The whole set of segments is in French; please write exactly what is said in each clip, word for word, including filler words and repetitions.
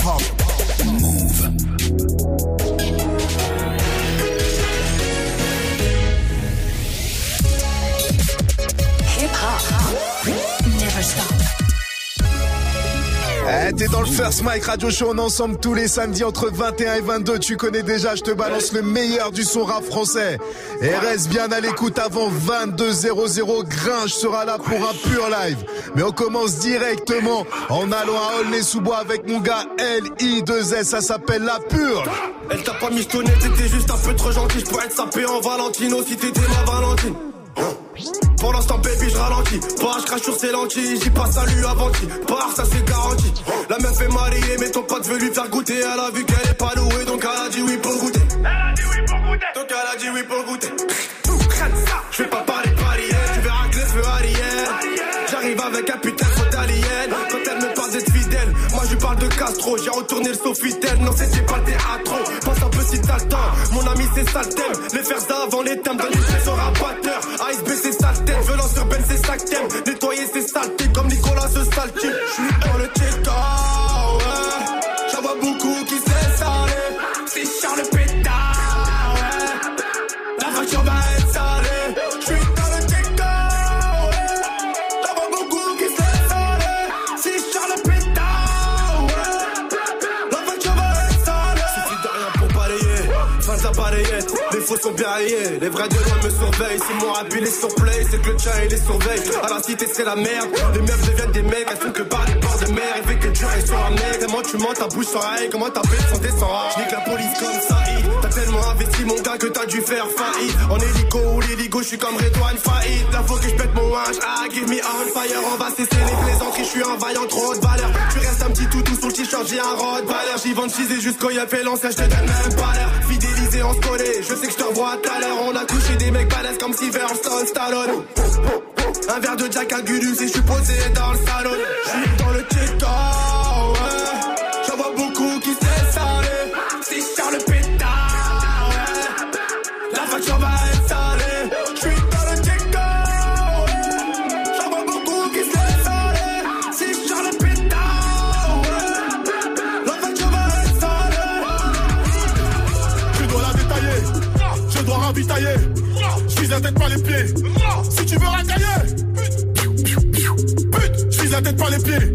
hip-hop. Move. Hip-hop. Never stop. Eh, t'es dans le First Mike Radio Show, on est ensemble tous les samedis entre vingt et un et vingt-deux. Tu connais déjà, je te balance le meilleur du son rap français. Et reste bien à l'écoute avant vingt-deux heures. Gringe sera là pour un pur live. Mais on commence directement en allant à Aulnay-sous-Bois avec mon gars L I deux S. Ça s'appelle La Pure. Elle t'a pas mistonné, t'étais juste un peu trop gentil. Je pourrais te saper en Valentino si t'étais ma Valentine. Pour l'instant baby je ralentis. Pas je crache sur ses lentilles. J'y passe salut avant qu'il part, ça c'est garanti. La meuf est mariée mais ton pote veut lui faire goûter. Elle a vu qu'elle est pas douée donc elle a dit oui pour le goûter. Elle a dit oui pour le goûter. Donc elle a dit oui pour le goûter. Je vais pas parler de parisienne. Tu verras que les feux Ariel. J'arrive avec un putain de faute alien. Quand elle me parle d'être fidèle, moi je lui parle de Castro. J'ai retourné le Sofitel. Non c'était pas le théâtre. Pense un peu si t'as le temps. Mon ami c'est ça le thème. Les fers avant les thèmes. Dans les faits son rabatteur. A S B c'est ça le thème. Violence urbaine c'est ça que t'aimes. Nettoyer c'est saleté comme Nicolas ce sale type. J'suis dans le check-out, ouais. J'en vois beaucoup qui se laissent aller. C'est Charles Pétard, ouais. La voiture va être salée. J'suis dans le check-out, ouais. J'en vois beaucoup qui se laissent aller. C'est Charles Pétard, ouais. La voiture va être salée. Suffit de rien pour balayer. Fin de la balayette. Les faux sont bien rayés, les vrais de loin me surveillent. Si mon rap il est sur play, c'est que le tien il les surveille. À la cité c'est la merde, les meufs deviennent des mecs. Elles font que par les bords de mer, et fait que Dieu est sur un mec. Comment tu mens, ta bouche sans rail, comment ta bête sans descend. J'nique la police comme ça, t'as tellement investi mon gars que t'as dû faire faillite. En hélico ou l'hélico, j'suis comme Redouane faillite. Là faut que j'pète mon linge, ah give me on fire. On va cesser les plaisanteries, j'suis un vaillant trop de valeur. Tu restes un petit toutou sur le t-shirt, j'ai un Rottweiler. J'y vends cheesé jusqu'au y'a fait l'ancien, j'te donne même pas l'air. Fidélisé, on se connaît, je sais que je te revois tout à l'heure. On a couché des mecs balèzes comme Sylvester Stallone. Un verre de Jack Agulus et je suis posé dans le salon. J'suis dans le check-out, ouais. J'en vois beaucoup qui se laissent aller. C'est Charles Pétard, ouais. La voiture va être salée. J'suis dans le check-out, ouais. J'en vois beaucoup qui se laissent aller. C'est Charles Pétard, ouais. La voiture va être salée. Je dois la détailler. Je dois ravitailler. Je vise la tête pas les pieds. Si tu veux racailler, pute, je vise la tête pas les pieds.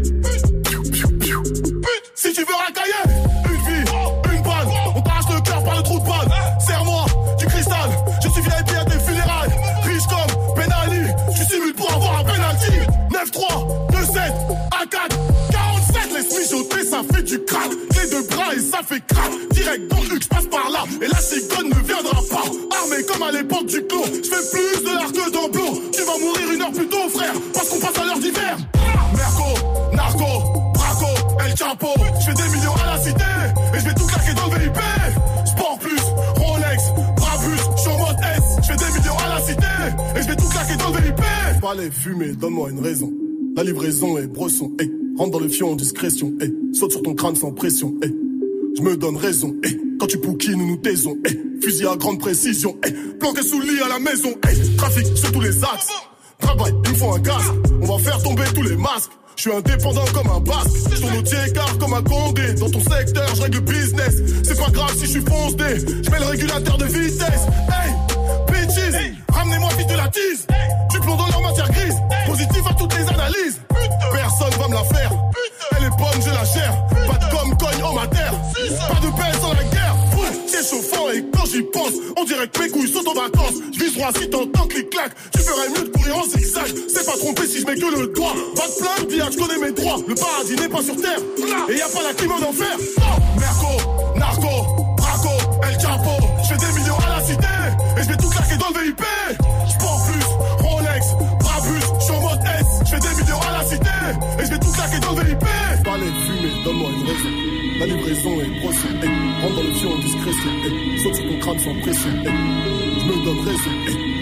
Si tu veux racailler, une vie, une balle. On t'arrache le cœur par le trou de balle. Serre-moi du cristal. Je suis V I P à tes funérailles. Riche comme Ben Ali. Je simule pour avoir un penalty. neuf trois, deux sept, un quatre, quarante-sept. Laisse mijoter, ça fait du crack. Les deux bras et ça fait crack. Direct dans le Huc, je passe par là. Et la cigogne ne viendra pas. Armé comme à l'époque du clos. Je fais plus de l'art que d'emploi. Tu vas mourir une heure plus tôt, frère. Parce qu'on passe à l'heure d'hiver. Merco, narco, braco, El Chapo. Je fais des millions à la cité. Et je vais tout claquer dans le V I P. Sport plus, Rolex, Brabus, je suis en mode S. Je fais des millions à la cité. Et je vais tout claquer dans le V I P. Pas les fumer, donne-moi une raison. La livraison est bresson, hey. Rentre dans le fion en discrétion, hey. Saute sur ton crâne sans pression, hey. Je me donne raison, hey. Quand tu pouquines, nous nous taisons, hey. Fusil à grande précision, hey. Planqué sous le lit à la maison, hey. Trafic sur tous les axes. Travail, il me faut un casque. On va faire tomber tous les masques. Je suis indépendant comme un basque. Je tourne au tiers-quart comme un Condé. Dans ton secteur, je règle le business. C'est pas grave si je suis foncé. Je mets le régulateur de vitesse. Hey, bitches, hey. Ramenez-moi vite de la tease. Hey. Du plomb dans leur matière grise. Hey. Positif à toutes les analyses. Putain. Personne va me la faire. Putain. Elle est bonne, je la gère. Pas de com, cogne en matière. Pas de paix sans la guerre. C'est chauffant et quand j'y pense, on dirait que mes couilles sont en vacances. Je vise droit si t'entends clic-clac. Tu ferais mieux de courir en zigzag. C'est pas trompé si je mets que le doigt. Va te plaindre, dis je connais mes droits. Le paradis n'est pas sur terre. Et y'a pas la clim en enfer. Merco, narco, braco, El Chapo. Je fais des millions à la cité. Et je vais tout claquer dans le V I P. Sport plus, Rolex, Brabus, je suis en mode S. Je fais des millions à la cité. Et je vais tout claquer dans le V I P. Parlez de fumée, donne-moi une raison. La livraison est brossée, hey. Rentre dans le fion en discrétion, hey. Saute sur ton crâne sans pression, hey. Je me donne raison, hey.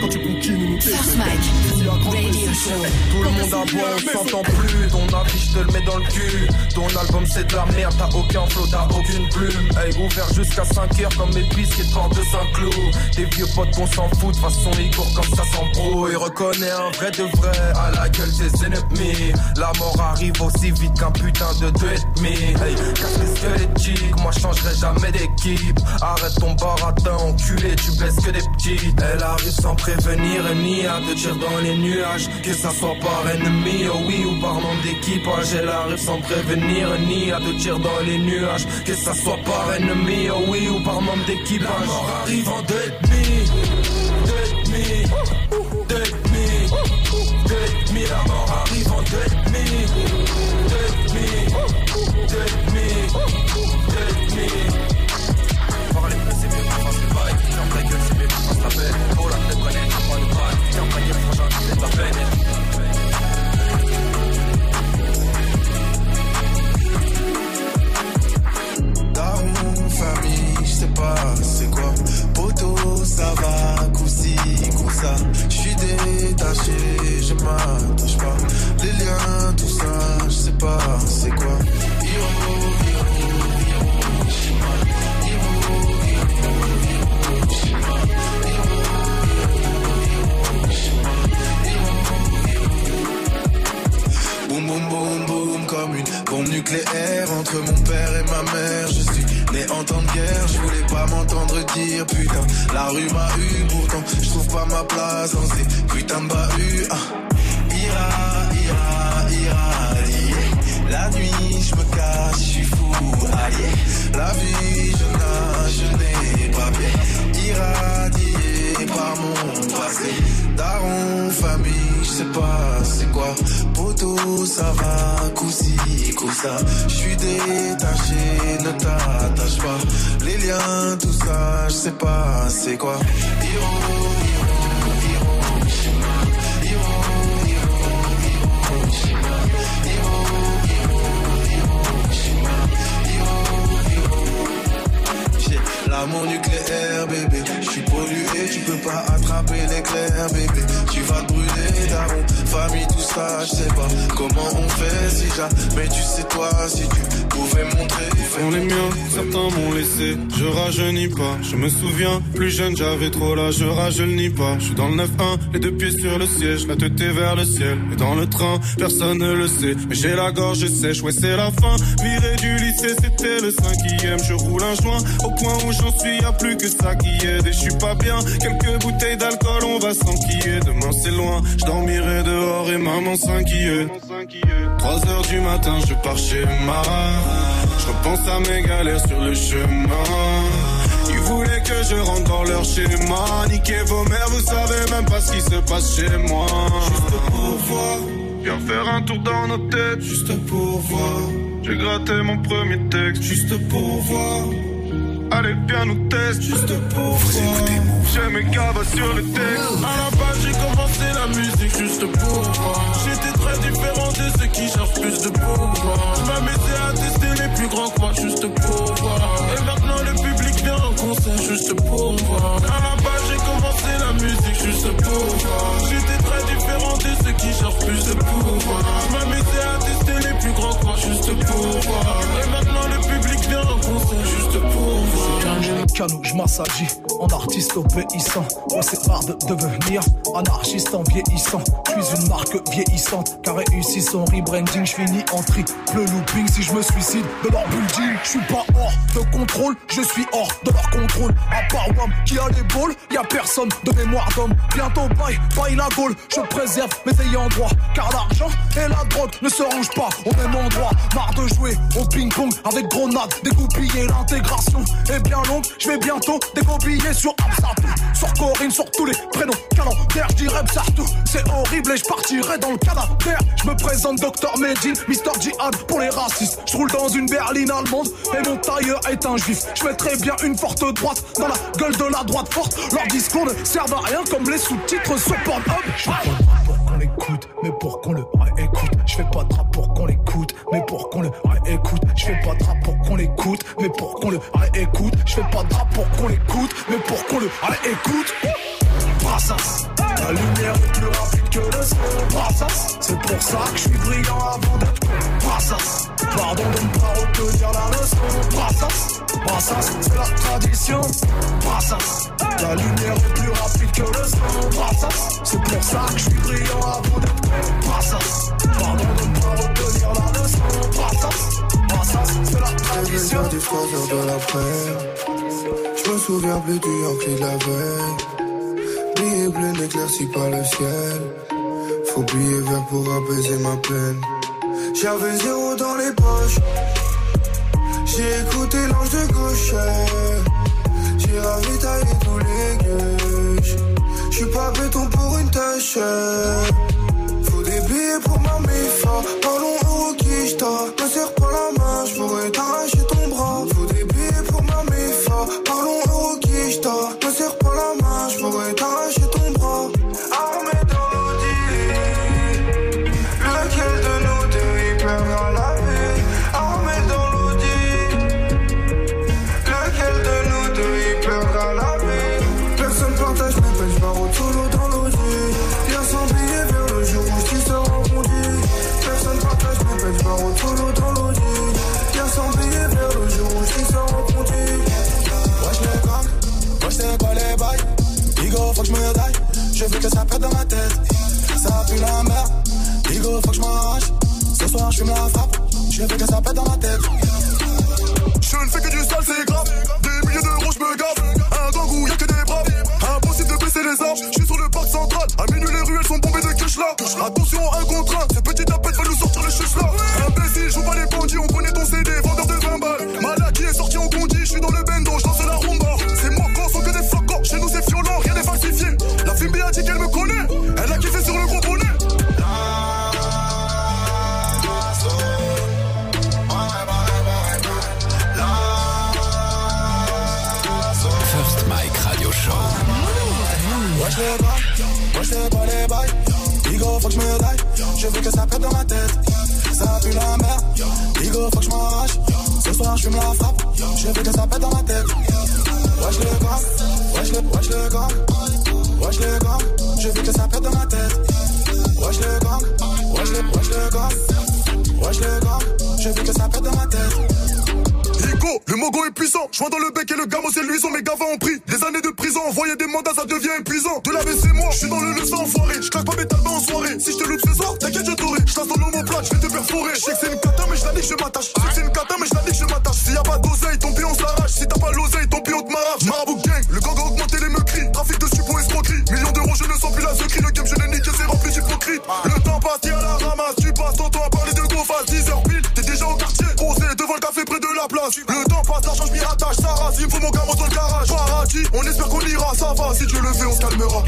quand tu continues nous First Mike, Radio Show. Tout le monde aboie, on s'entend plus. Ton affiche, je te le mets dans le cul. Ton album c'est de la merde, t'as aucun flow, t'as aucune plume. Hey, ouvert jusqu'à cinq heures comme mes biscuits porte de Saint-Cloud. Des vieux potes qu'on s'en fout, de façon ils courent comme ça s'embrouille. Reconnais un vrai de vrai à la gueule des ennemis. La mort arrive aussi vite qu'un putain de deux et demi. Hey, casse les squelettiques, moi je changerai jamais d'équipe. Arrête ton baratin, enculé, tu blesses que des petites. Elle arrive sans prévenir, ni à te tirer dans les nuages. Que ça soit par ennemi, oh oui, ou par membre d'équipage. Elle arrive sans prévenir, ni à te tirer dans les nuages. Que ça soit par ennemi, oh oui, ou par membre d'équipage. La mort arrive en deux et demi, deux et demi, deux et demi, deux et demi. La mort arrive en deux et demi, deux et demi, deux et demi, deux et demi. Parler plus c'est mieux qu'on fasse le bail. Ferme ta gueule c'est mieux qu'on fasse la peine. Oh la tête connaît, t'as pas le bail. Tiens panier frangin, c'est de la peine. Famille, je sais pas c'est quoi. Poto, ça va, coussi, coussa. Je suis détaché, je m'attache pas. Les liens, tout ça, je sais pas c'est quoi. Hiro, hiro, hiro, shima. Hiro, hiro, hiro, shima. Hiro, hiro, hiro, shima. Hiro, hiro. Boum, boum, boum, boum, comme une bombe nucléaire entre mon père et ma mère. Je suis né en temps de guerre, je voulais pas m'entendre dire putain. La rue m'a eu, pourtant je trouve pas ma place dans ces putains de bahuts. Ah. Ira, ira, ira, yeah. La nuit je me cache, je suis fou, ah yeah. La vie je nage, je n'ai pas bien. Irradié par mon passé. Daron, famille, je sais pas c'est quoi. Poto, ça va, coussi, coussa. Je suis détaché, ne t'attache pas. Les liens, tout ça, je sais pas c'est quoi. Hiro, hiro, hiro, shima. Hiro, hiro, hiro, shima. Hiro, hiro, hiro, shima. Hiro, hiro. J'ai l'amour nucléaire, bébé. Je suis pollué, tu peux pas attraper l'éclair, bébé. Tu vas te brûler, daron. Famille, tout ça, je sais pas comment on fait si jamais tu sais toi, si tu pouvais montrer. On les miens, certains m'ont laissé, je rajeunis pas. Je me souviens, plus jeune j'avais trop l'âge, je rajeunis pas. Je suis dans le neuf un, les deux pieds sur le siège, la tête est vers le ciel. Et dans le train, personne ne le sait, mais j'ai la gorge sèche, ouais c'est la fin. Viré du lycée, c'était le cinquième. Je roule un joint, au point où j'en suis, y'a plus que ça qui aide. Et je suis pas bien, quelques bouteilles d'alcool, on va s'enquiller. Demain c'est loin, je dormirai dehors et maman s'inquiète. Trois heures du matin, je pars chez ma. Je repense à mes galères sur le chemin. Ils voulaient que je rentre dans leur schéma. Niquez vos mères, vous savez même pas ce qui se passe chez moi. Juste pour voir, viens faire un tour dans nos têtes. Juste pour voir, j'ai gratté mon premier texte. Juste pour voir, allez viens nous tester. Juste pour vous voir, écoutez j'ai mes cabas sur le texte. À la base j'ai commencé la musique juste pour voir. J'étais très différent de ceux qui cherchent plus de pouvoir. Je m'amusais à tester les plus grands que moi juste pour voir. Et maintenant le public vient en concert juste pour voir. À la base j'ai commencé la musique juste pour voir. J'étais très différent de ceux qui cherchent plus de pouvoir. Je m'amusais à tester les plus grands que moi juste pour voir. Et maintenant le public vient en concert juste pour voir. C'est qu'un canou, je m'assagis en artiste obéissant. Ouais, c'est rare de devenir anarchiste en vieillissant. Je suis une marque vieillissante car réussi son rebranding. Je finis en triple looping si je me suicide de leur building. Je suis pas hors de contrôle, je suis hors de leur contrôle. À part Wam qui a les balls, y'a personne de mémoire d'homme. Bientôt bye, bye la gaule, je préserve mes ayants droit. Car l'argent et la drogue ne se rangent pas au même endroit. Marre de jouer au ping-pong avec grenade, dégoupiller l'intégration est bien longue. Je vais bientôt dégoupiller sur Absatou, sur Corinne, sur tous les prénoms calendaires. Je dirais Absatou, c'est horrible et je partirai dans le cadavre. Je me présente Docteur Medine, Mister Jihad pour les racistes. Je roule dans une berline allemande et mon tailleur est un juif. Je mettrai bien une forte droite dans la gueule de la droite forte. Leurs discours ne servent à rien comme les sous-titres sur Pornhub. Je fais pas de rap pour qu'on l'écoute, mais pour qu'on le réécoute. Je fais pas de rap pour qu'on l'écoute, mais pour qu'on le réécoute. Je fais pas de rap pour qu'on l'écoute, mais pour qu'on le réécoute. Je fais pas de rap pour qu'on l'écoute, mais pour qu'on le réécoute. brassas. La lumière est plus rapide que le son, brassas. C'est pour ça que je suis brillant avant d'être con, brassas. Pardon de ne pas retenir la leçon, brassas. Brassas, c'est la tradition, brassas. La lumière est plus rapide que le son, brassas. C'est pour ça que je suis brillant avant d'être con, brassas. Pardon de ne pas retenir la leçon, brassas. Brassas, c'est la tradition. Du trois heures de l'après, je me souviens plus du Yankee de la veille. Billet bleu n'éclaircit pas le ciel. Faut billet vert pour apaiser ma peine. J'avais zéro dans les poches. J'ai écouté l'ange de gauche. J'ai ravitaillé tous les gueuches. J'suis pas béton pour une tâche. Faut des billets pour ma méfa. Parlons au quicheta. Me serre pas la main, j'pourrais t'arracher ton bras. Faut des billets pour ma méfa. Parlons au quicheta. Me serre pas la main, j'pourrais t'arracher ton bras. Armé dans l'audi. Lequel de nous deux y perdra la vie? Armé dans l'audi. Lequel de nous deux y perdra la vie? Personne partage mes peines, j'pars au solo dans l'audi. Viens sans billet vers le jour où tu seras conduit. Personne partage mes peines, j'pars au solo dans l'audi. Viens sans billet vers le jour où tu seras conduit. Wesh les gangs, wesh c'est quoi les bails? Igo faut que j'me daille, je veux que ça pète dans ma tête. Ça pue la merde, Igo faut que j'm'arrache. Ce soir j'fume la frappe, je veux que ça pète dans ma tête. Je ne fais que du sale, c'est grave. Des milliers d'euros, j'me gave. Un gang où y'a que des braves. Impossible de baisser les armes. J'suis sur le parc central. À minuit, les ruelles sont bombées de cash là. Attention, un contre un. Ce petit tapette va nous sortir les chuches là. Imbécile, joue pas les bandits. On connaît ton C D, vendeur de vingt balles. Malade qui est sorti en condi. J'suis dans le bendo, j'lance la rumba. C'est moi quand sont que des flocons. Chez nous, c'est violent, rien n'est falsifié. La fille a dit qu'elle me connaît. Elle a kiffé sur le gros bonnet. First Mike Radio Show. Wesh les gars, wesh c'est quoi les bails? Igo faut que j'me daille, je veux que ça pète dans ma tête. Ça pue la merde, Igo faut que j'm'arrache. Ce soir j'fume la frappe, je veux que ça pète dans ma tête. Wesh les gars, wesh les, wesh les gars, wesh les gars, je veux que ça pète dans ma tête. Wesh les gars, wesh les, wesh les gars, wesh les gars, je veux que ça pète dans ma tête. Igo, le mogo est puissant. Je vois dans le bec et le gamo c'est luisant. Mes gavas ont pris des années de prison. Envoyer des mandats ça devient épuisant. De la c'est moi, je suis dans le leçon enfoiré. Je claque pas mes talbans en soirée. Si je te loupe ce soir, t'inquiète je t'aurai. Je tasse dans l'homoplate, je vais te perforer. Je sais que c'est une cata mais je la dis que je m'attache. Je sais que c'est une cata mais je la dis que je m'attache. S'il y a pas d'oseille, ton pied on s'arrache. Si t'as pas l'oseille, ton pied on te m'arrache. Marabout gang, le gang a augmenté les meurtris. Trafic de suppos escroquerie. Millions d'euros, je ne sens plus la secrie. Le game je l'ai niqué, c'est rempli d'hypocrite. Le temps passe, t'es à la ramasse. Tu passes ton temps à parler de go face. dix heures pile, t'es déjà au quartier. Posé devant le café près de la place. Le temps passe, l'argent je m'y rattache. Ça rase, il me faut mon gamin dans le garage. Paradis, on espère qu'on ira, ça va. Si Dieu le fait, on se calmera.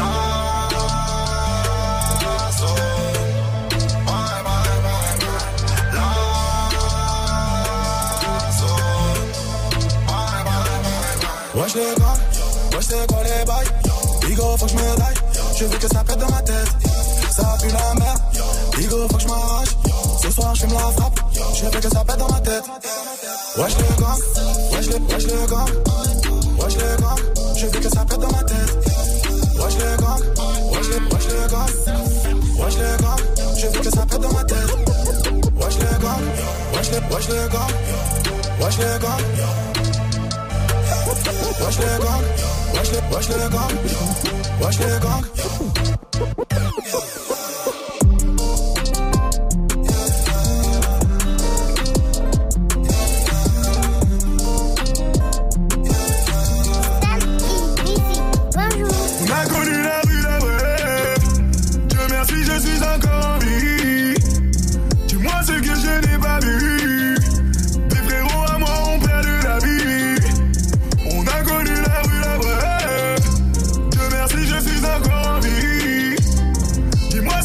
Wesh les gars, wesh c'est quoi les bails? Igo faut que j'me daille, je veux que ça pète dans ma tête. Ça pue la merde, Igo faut que j'm'arrache. Ce soir j'fume la frappe, je veux que ça pète dans ma tête. Wesh les gars, wesh les, wesh les gars, wesh les gars, je veux que ça pète dans ma tête. Wesh les gars, wesh les, wesh les gars, wesh les gars, je veux que ça pète dans ma tête. Wesh les gars, wesh les, wesh les gars, wesh les gars. Wesh les gangs, wesh les, wesh les gangs, wesh les gangs. On a connu la rue d'après. Dieu merci, je suis encore en vie. Dis-moi ce que je n'ai pas vu. Des frérots à moi ont perdu la vie. On a connu la rue d'après. Dieu merci, je suis encore en vie. Dis-moi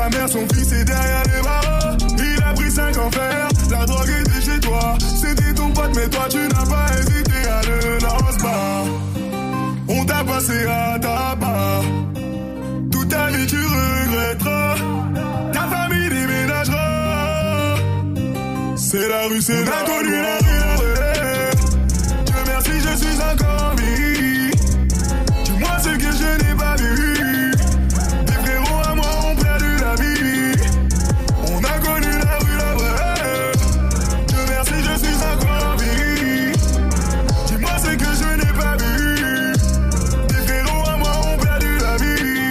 ta mère, son fils est derrière les barreaux. Il a pris cinq en fer, la drogue était chez toi. C'était ton pote, mais toi tu n'as pas hésité à le lance-bas. On t'a passé à ta part. Toute ta vie tu regretteras. Ta famille déménagera. C'est la rue, c'est la connu, la rue, la rue. Dieu merci, je suis encore en vie. Dis-moi ce que je n'ai pas vu. Tes frérots à moi ont perdu la vie. On a connu la rue, la vraie. Dieu merci, je suis encore en vie. Dis-moi ce que je n'ai pas vu. Tes frérots à moi ont perdu la vie.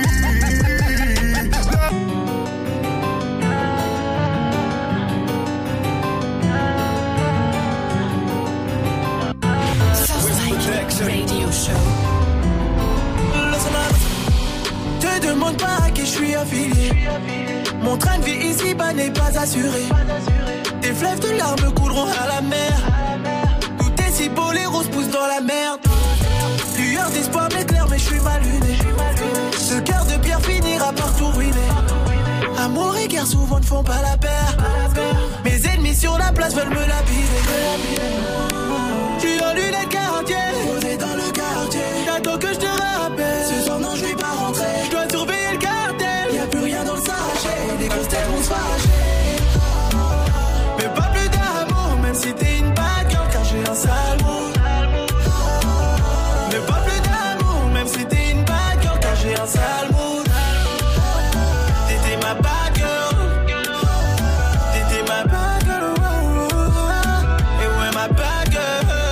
Radio Show. Te demande pas à qui je suis affilié. Mon train de vie ici-bas n'est pas assuré. Tes fleuves de larmes couleront à la mer. Tout est si beau, les roses poussent dans la merde. Lueur d'espoir m'éclaire, mais je suis mal luné. Ce cœur de pierre finira par tout ruiner. Amour et guerre souvent ne font pas la paire. Mes ennemis sur la place veulent me lapider. Tu as lunettes quartier, posé dans le quartier. J'attends que je te rappelle. Ce soir non je vais pas rentrer. Je dois surveiller le cartel. Y'a plus rien dans le sachet. Les grosses têtes vont se fâcher. Mais pas plus d'amour, même si t'es une bad girl, car j'ai un sale mood. Mais pas plus d'amour, même si t'es une bad girl, car j'ai un sale mood. T'étais ma bad girl. T'étais ma bad girl. Et ouais ma bad girl.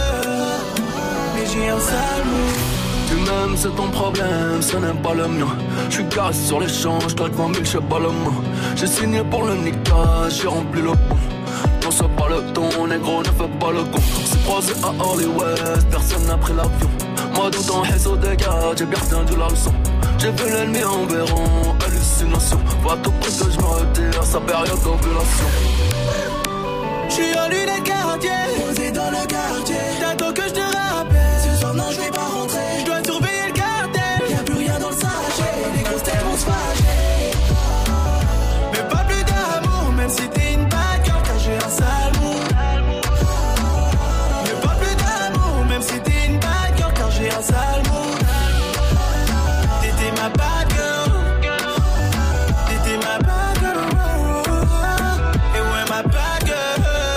Tu m'aimes, c'est ton problème, ce n'est pas le mien. Je suis garé sur les champs, je claque vingt mille, je sais pas le mot. J'ai signé pour le Nika, j'ai rempli le pont. Non, c'est pas le ton, négro, ne fais pas le con. C'est croisé à Hollywood, personne n'a pris l'avion. Moi, tout en haisse au dégât, j'ai bien retenu la leçon. J'ai vu l'ennemi en verron, hallucination. Faut à tout prix que je me retire, sa période d'ovulation. J'suis en lunettes quartier, posé dans le quartier. T'attends que je te rappelle. Ce soir non je vais pas rentrer. Je dois surveiller le cartel. Y'a plus rien dans le sachet. Les grosses têtes vont se fâcher. Mais pas plus d'amour, même si t'es une bad girl, car j'ai un sale mood. Mais pas plus d'amour, même si t'es une bad girl, car j'ai un sale mood. T'étais ma bad girl. T'étais ma bad girl. Et ouais ma bad girl.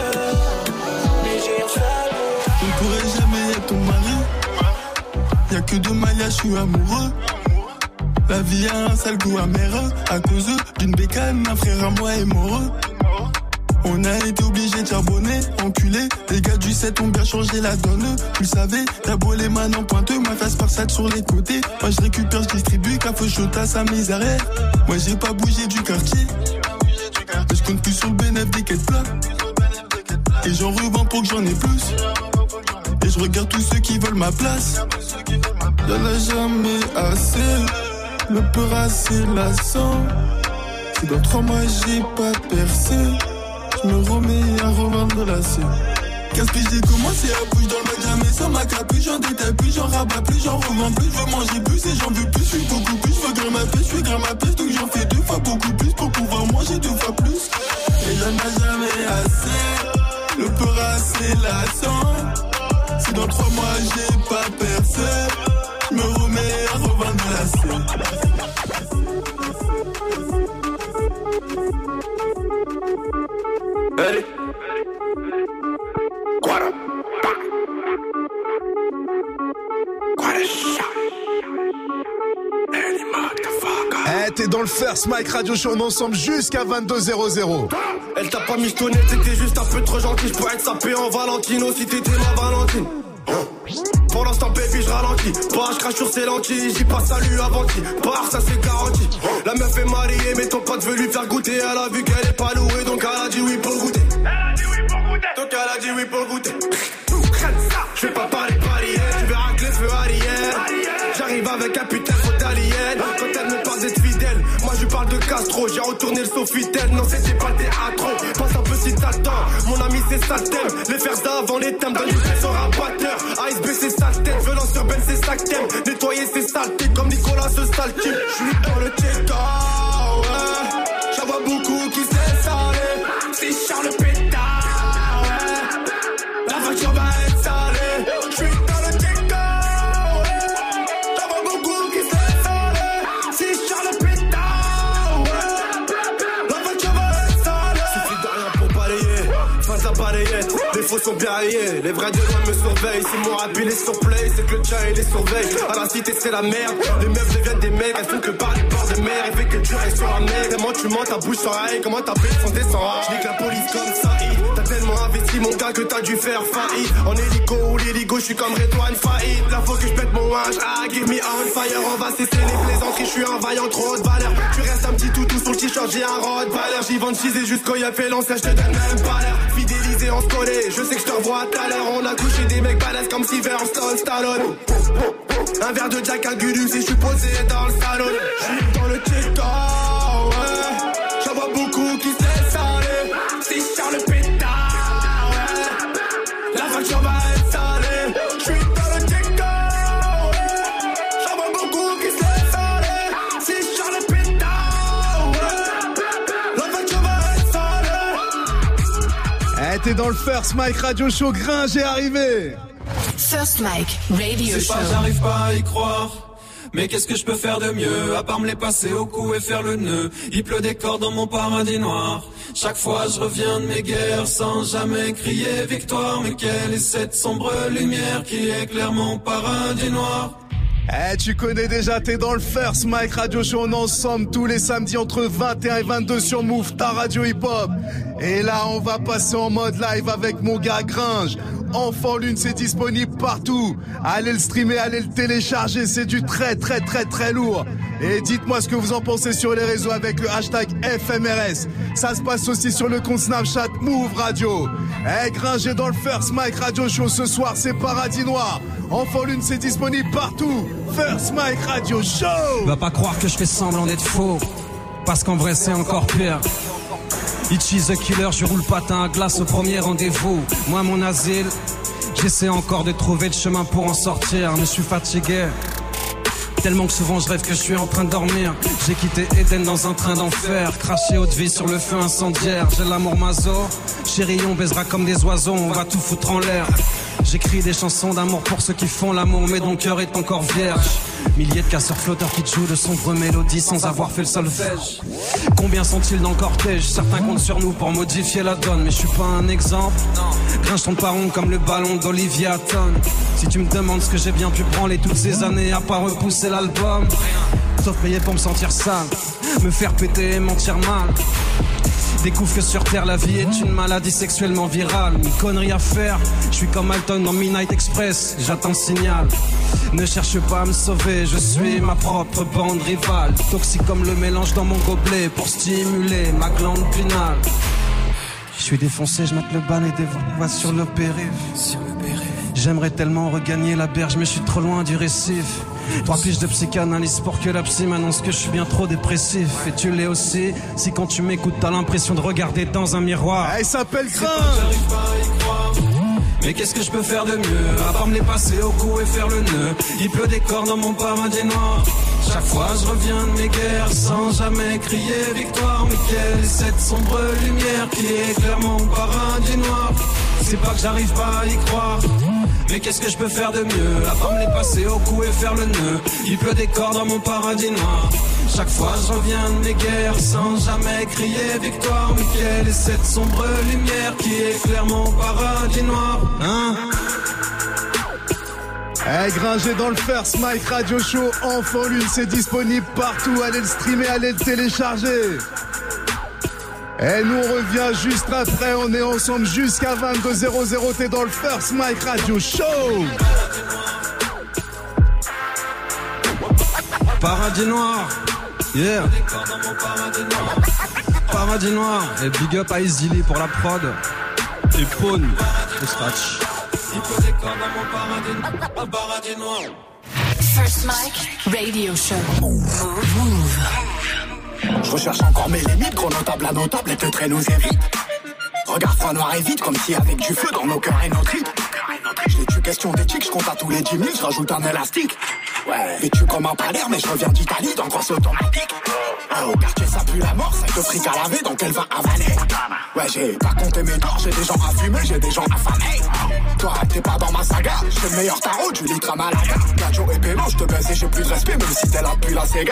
Y'a que de Maya, je suis amoureux. La vie a un sale goût amer. À cause d'une bécane, un frère à moi est mort. On a été obligé de charbonner, enculé. Les gars du sept ont bien changé la donne. Tu le savais, t'as beau les mains en pointeux, ma face par sac sur les côtés. Moi je récupère, je distribue, café chaud à sa misère. Moi j'ai pas bougé du quartier. Mais je compte plus sur le bénéfice des quêtes plats. Et j'en revends pour que j'en ai plus. Et je regarde tous ceux qui veulent ma place. Y'en a jamais assez. Le peur assez lassant. Si dans trois mois j'ai pas percé, je me remets à revendre la scène. Casse-piche, j'ai commencé à bouger dans le bac, jamais sans ma capuche. J'en détaille plus, j'en rabats plus, j'en revends plus. Je veux manger plus et j'en veux plus. Je suis beaucoup plus, je veux grimper ma pièce, je suis grimper ma pièce. Donc j'en fais deux fois beaucoup plus pour pouvoir manger deux fois plus. Et y'en a jamais assez. Le peur assez lassant. Si dans trois mois j'ai pas percé, je me remets à revendre la scène. Hey. Guarda. Guarda. Eh, t'es dans le First Mike Radio Show, on est ensemble jusqu'à vingt-deux zéro zéro. Elle t'a pas michetonné, t'étais juste un peu trop gentil. J'pourrais être sapé en Valentino si t'étais ma Valentine. Pour l'instant baby je ralentis. Pas je crache sur ses lentilles. J'y passe salut avant qui part, ça c'est garanti. La meuf est mariée mais ton pote veut lui faire goûter. Elle a vu qu'elle est pas louée donc elle a dit oui pour goûter. Elle a dit oui pour goûter. Donc elle a dit oui pour goûter. Je vais pas parler parisienne. Tu verras que les feux Ariel. J'arrive avec un putain de d'alien. Quand elle me parle d'être fidèle, moi je lui parle de Castro. J'ai retourné le Sofitel, non c'était pas le théâtre. Passe un peu si t'as le temps. Mon ami c'est ça le thème. Les fers avant les thèmes. Dans du presse au rabatteur. A S B c'est sa tête. Violence urbaine c'est ça que t'aimes. Nettoyer c'est saleté comme Nicolas ce sale type. J'suis dans le check-out, ouais. faux sont bien rayés. Les vrais de loin me surveillent. Si mon rap il est sur play, c'est que le tien il les surveille. À la cité c'est la merde. Les meufs deviennent des mecs. Elles font que parler bord de mer. Elle fait que durer sur un mec. Comment tu mens, ta bouche sans rail. Comment ta bête fondée sans rage. Je dis que la police comme ça. T'as tellement investi mon gars que t'as dû faire faillite. En hélico ou l'hélico, je suis comme Redouane faillite. Là faut que je pète mon linge. Ah, give me on fire. On va cesser les plaisanteries. Je suis un vaillant trop de valeur. Tu restes un petit toutou sur le t-shirt. J'ai un Rottweiler. J'y vends cheesé jusqu'au y'a fait l'ancien. Je te donne même pas l'air. Fidélisé, on se connaît. Je sais que je te revois tout à l'heure. On a couché des mecs balèzes comme Sylvester Stallone. Un verre de Jack, un Gulus et je suis posé dans le salon. Je suis dans le TikTok, ouais. J'en vois beaucoup qui se laissent aller. Si Charles pétard, ouais. La facture va être salée. Je suis dans le TikTok, ouais. J'en vois beaucoup qui se laissent aller. Si Charles pétard, ouais. La facture va être salée. Eh, t'es dans le First Mike Radio Show. Gringe est arrivé. First Mike Radio C'est Show. pas, j'arrive pas à y croire. Mais qu'est-ce que je peux faire de mieux à part me les passer au cou et faire le nœud. Il pleut des corps dans mon paradis noir. Chaque fois je reviens de mes guerres sans jamais crier victoire. Mais quelle est cette sombre lumière qui éclaire mon paradis noir? Eh, tu connais déjà, t'es dans le First Mike Radio Show. On est ensemble tous les samedis entre vingt et un et vingt-deux sur Move, ta radio hip-hop. Et là, on va passer en mode live avec mon gars Gringe. Enfant Lune, c'est disponible partout. Allez le streamer, allez le télécharger, c'est du très très très très lourd. Et dites-moi ce que vous en pensez sur les réseaux avec le hashtag F M R S. Ça se passe aussi sur le compte Snapchat Move Radio. Eh, Gringe est dans le First Mike Radio Show ce soir, c'est Paradis Noir. Enfant Lune, c'est disponible partout. First Mike Radio Show. Va pas croire que je fais semblant d'être faux, parce qu'en vrai c'est encore pire. Itchy the killer, je roule patin à glace au premier rendez-vous. Moi mon asile, j'essaie encore de trouver le chemin pour en sortir. Mais je suis fatigué, tellement que souvent je rêve que je suis en train de dormir. J'ai quitté Eden dans un train d'enfer, craché haute vie sur le feu incendiaire. J'ai l'amour maso, chérie on baisera comme des oiseaux, on va tout foutre en l'air. J'écris des chansons d'amour pour ceux qui font l'amour, mais ton cœur est encore vierge. Milliers de casseurs flotteurs qui jouent de sombres mélodies sans avoir fait le solfège. Combien sont-ils dans le cortège? Certains comptent sur nous pour modifier la donne, mais je suis pas un exemple. Gringe tombe pas rond comme le ballon d'Olivia Hatton. Si tu me demandes ce que j'ai bien pu branler toutes ces années à pas repousser l'album, sauf payer pour me sentir sale, me faire péter et mentir mal. Découvre que sur terre la vie est une maladie sexuellement virale. Une connerie à faire, je suis comme Alton dans Midnight Express, j'attends le signal. Ne cherche pas à me sauver, je suis ma propre bande rivale. Toxique comme le mélange dans mon gobelet pour stimuler ma glande pinale. Je suis défoncé, je mate le ban et des voix sur le périph'. J'aimerais tellement regagner la berge, mais je suis trop loin du récif. Trois piges de psychanalyse pour que la psy m'annonce que je suis bien trop dépressif. Et tu l'es aussi, si quand tu m'écoutes t'as l'impression de regarder dans un miroir. Elle s'appelle Gringe. J'arrive pas à y croire. Mais qu'est-ce que je peux faire de mieux à part me les passer au cou et faire le nœud. Il pleut des corps dans mon paradis noir. Chaque fois je reviens de mes guerres sans jamais crier victoire. Mais quelle est cette sombre lumière qui éclaire mon paradis noir? C'est pas que j'arrive pas à y croire. Mais qu'est-ce que je peux faire de mieux à part me les passer au cou et faire le nœud. Il pleut des corps dans mon paradis noir. Chaque fois je reviens de mes guerres sans jamais crier victoire. Mais quelle est cette sombre lumière qui éclaire mon paradis noir? Hein? Eh, Gringe est dans le First Mike Radio Show. Enfant Lune, c'est disponible partout. Allez le streamer, allez le télécharger. Et nous on revient juste après, on est ensemble jusqu'à vingt-deux zéro zéro, t'es dans le First Mike Radio Show. Paradis noir, yeah. Paradis noir, et big up à Easily pour la prod. Et Pawn, le scratch. First Mike Radio Show. Move, move. Je recherche encore mes limites, chronotable à notable et te traîne nous évite. Regard froid, noir et vite, comme si avec du feu dans nos cœurs et nos tripes. Je les tue, question d'éthique, je compte à tous les dix mille, je rajoute un élastique. Ouais, vêtu comme un palaire, mais je reviens d'Italie dans grosse automatique. Hein, Au quartier ça pue la mort, c'est que fric à laver donc elle va avaler. Ouais j'ai pas compté mes torts, j'ai des gens à fumer, j'ai des gens affamés. Toi t'es pas dans ma saga, j'suis le meilleur tarot du litre à Malaga. Gajo et Pélo, j'te baisse et j'ai plus de respect même si t'es là depuis la Sega.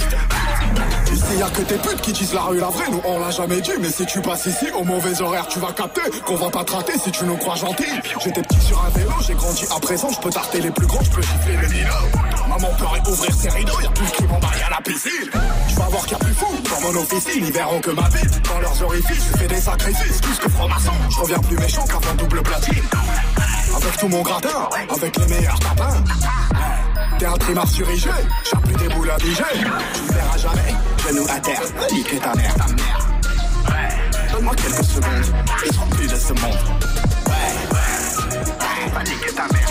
Ici y'a que tes putes qui disent la rue la vraie, nous on l'a jamais dit. Mais si tu passes ici au mauvais horaire tu vas capter qu'on va pas te rater si tu nous crois gentil. J'étais petit sur un vélo, j'ai grandi à présent, j'peux tarter les plus grands, j'peux gifler les dinos. Maman peut ouvrir ses rideaux, y'a plus de crime en bas, y'a la piscine. J'vais voir qu'il y a plus fou, dans mon officine, ils verront que ma vie, dans leurs orifices, je fais des sacrifices, plus que franc-maçon. J'reviens plus méchant qu'avant double platine. Avec tout mon gratin, avec les meilleurs tapins. T'es un trimar sur I G, j'ai plus des boules à biger. Tu me verras jamais, genou à terre, niquer ta mère, ta mère. Ouais, donne-moi quelques secondes, ils seront plus de ce monde. Ouais, ouais, ouais, va niquer ta mère.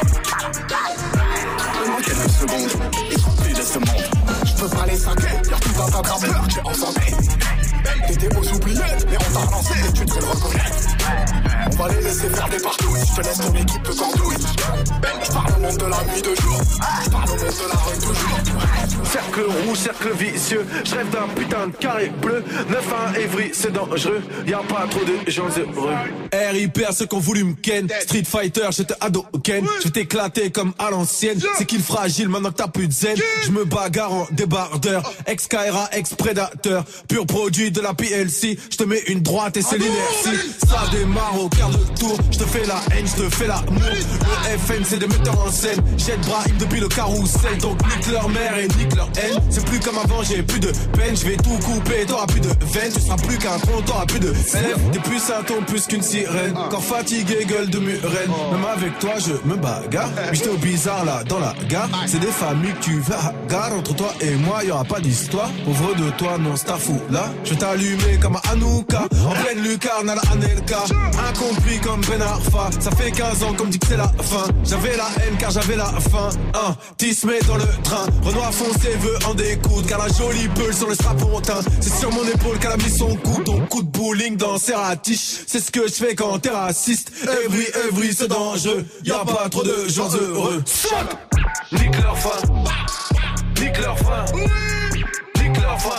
Donne-moi quelques secondes, ils seront plus de ce monde. J'peux pas les saquer, y'a tout un tas de rappeurs que j'ai enfanté. T'étais aux oubliettes, mais on t'a relancé et tu devrais le reconnaître. On va les laisser faire des partout, je te laisse ton équipe de cordouille. J'parle au monde de la nuit de jour, j'parle au monde de la rue toujours. Cercle rouge, cercle vicieux, je rêve d'un putain de carré bleu. neuf à un Évry, c'est dangereux, y'a pas trop de gens heureux. R I P à ceux qui ont voulu me ken. Street Fighter, j'étais ado ken. Je vais t'éclater comme à l'ancienne. C'est qu'il fragile maintenant que t'as plus de zen. Je me bagarre en débardeur, ex-Kaira, ex-prédateur. Pur produit de la P L C. Je te mets une droite et c'est l'inertie. Ça démarre au quart de tour. Je te fais la haine, je te fais l'amour. Le F N c'est des metteurs en scène. Jette Brahim depuis le carrousel. Donc nique leur mère et nique leur haine. C'est plus comme avant, j'ai plus de peine. Je vais tout couper, t'auras plus de veine. Tu seras plus qu'un tronc, t'auras plus de sève. T'es plus un ton plus qu'une sirène. Quand fatigué, gueule de murène. Même avec toi, je me bagarre. Mais j'étais au bizarre là, dans la gare. C'est des familles que tu vas gare. Entre toi et moi, y'aura pas d'histoire. Pauvre de toi, non, c'est ta fou là. Je vais t'allumer comme à Anouka. En pleine lucarne à la Anelka. Incompris comme Ben Arfa. Ça fait quinze ans qu'on me dit que c'est la fin. J'avais la haine car j'avais la faim. Un, Tismé dans le train. Renoir foncé veut en découdre. Car la jolie peule sur le strapontin. C'est sur mon épaule qu'elle a mis son coup. Ton coup de bowling dans Serratiche. C'est ce que je fais quand t'es raciste. Every, every, c'est dangereux. Y'a pas trop de gens heureux. Nique leur fin. Nique leur fin. Nique leur fin.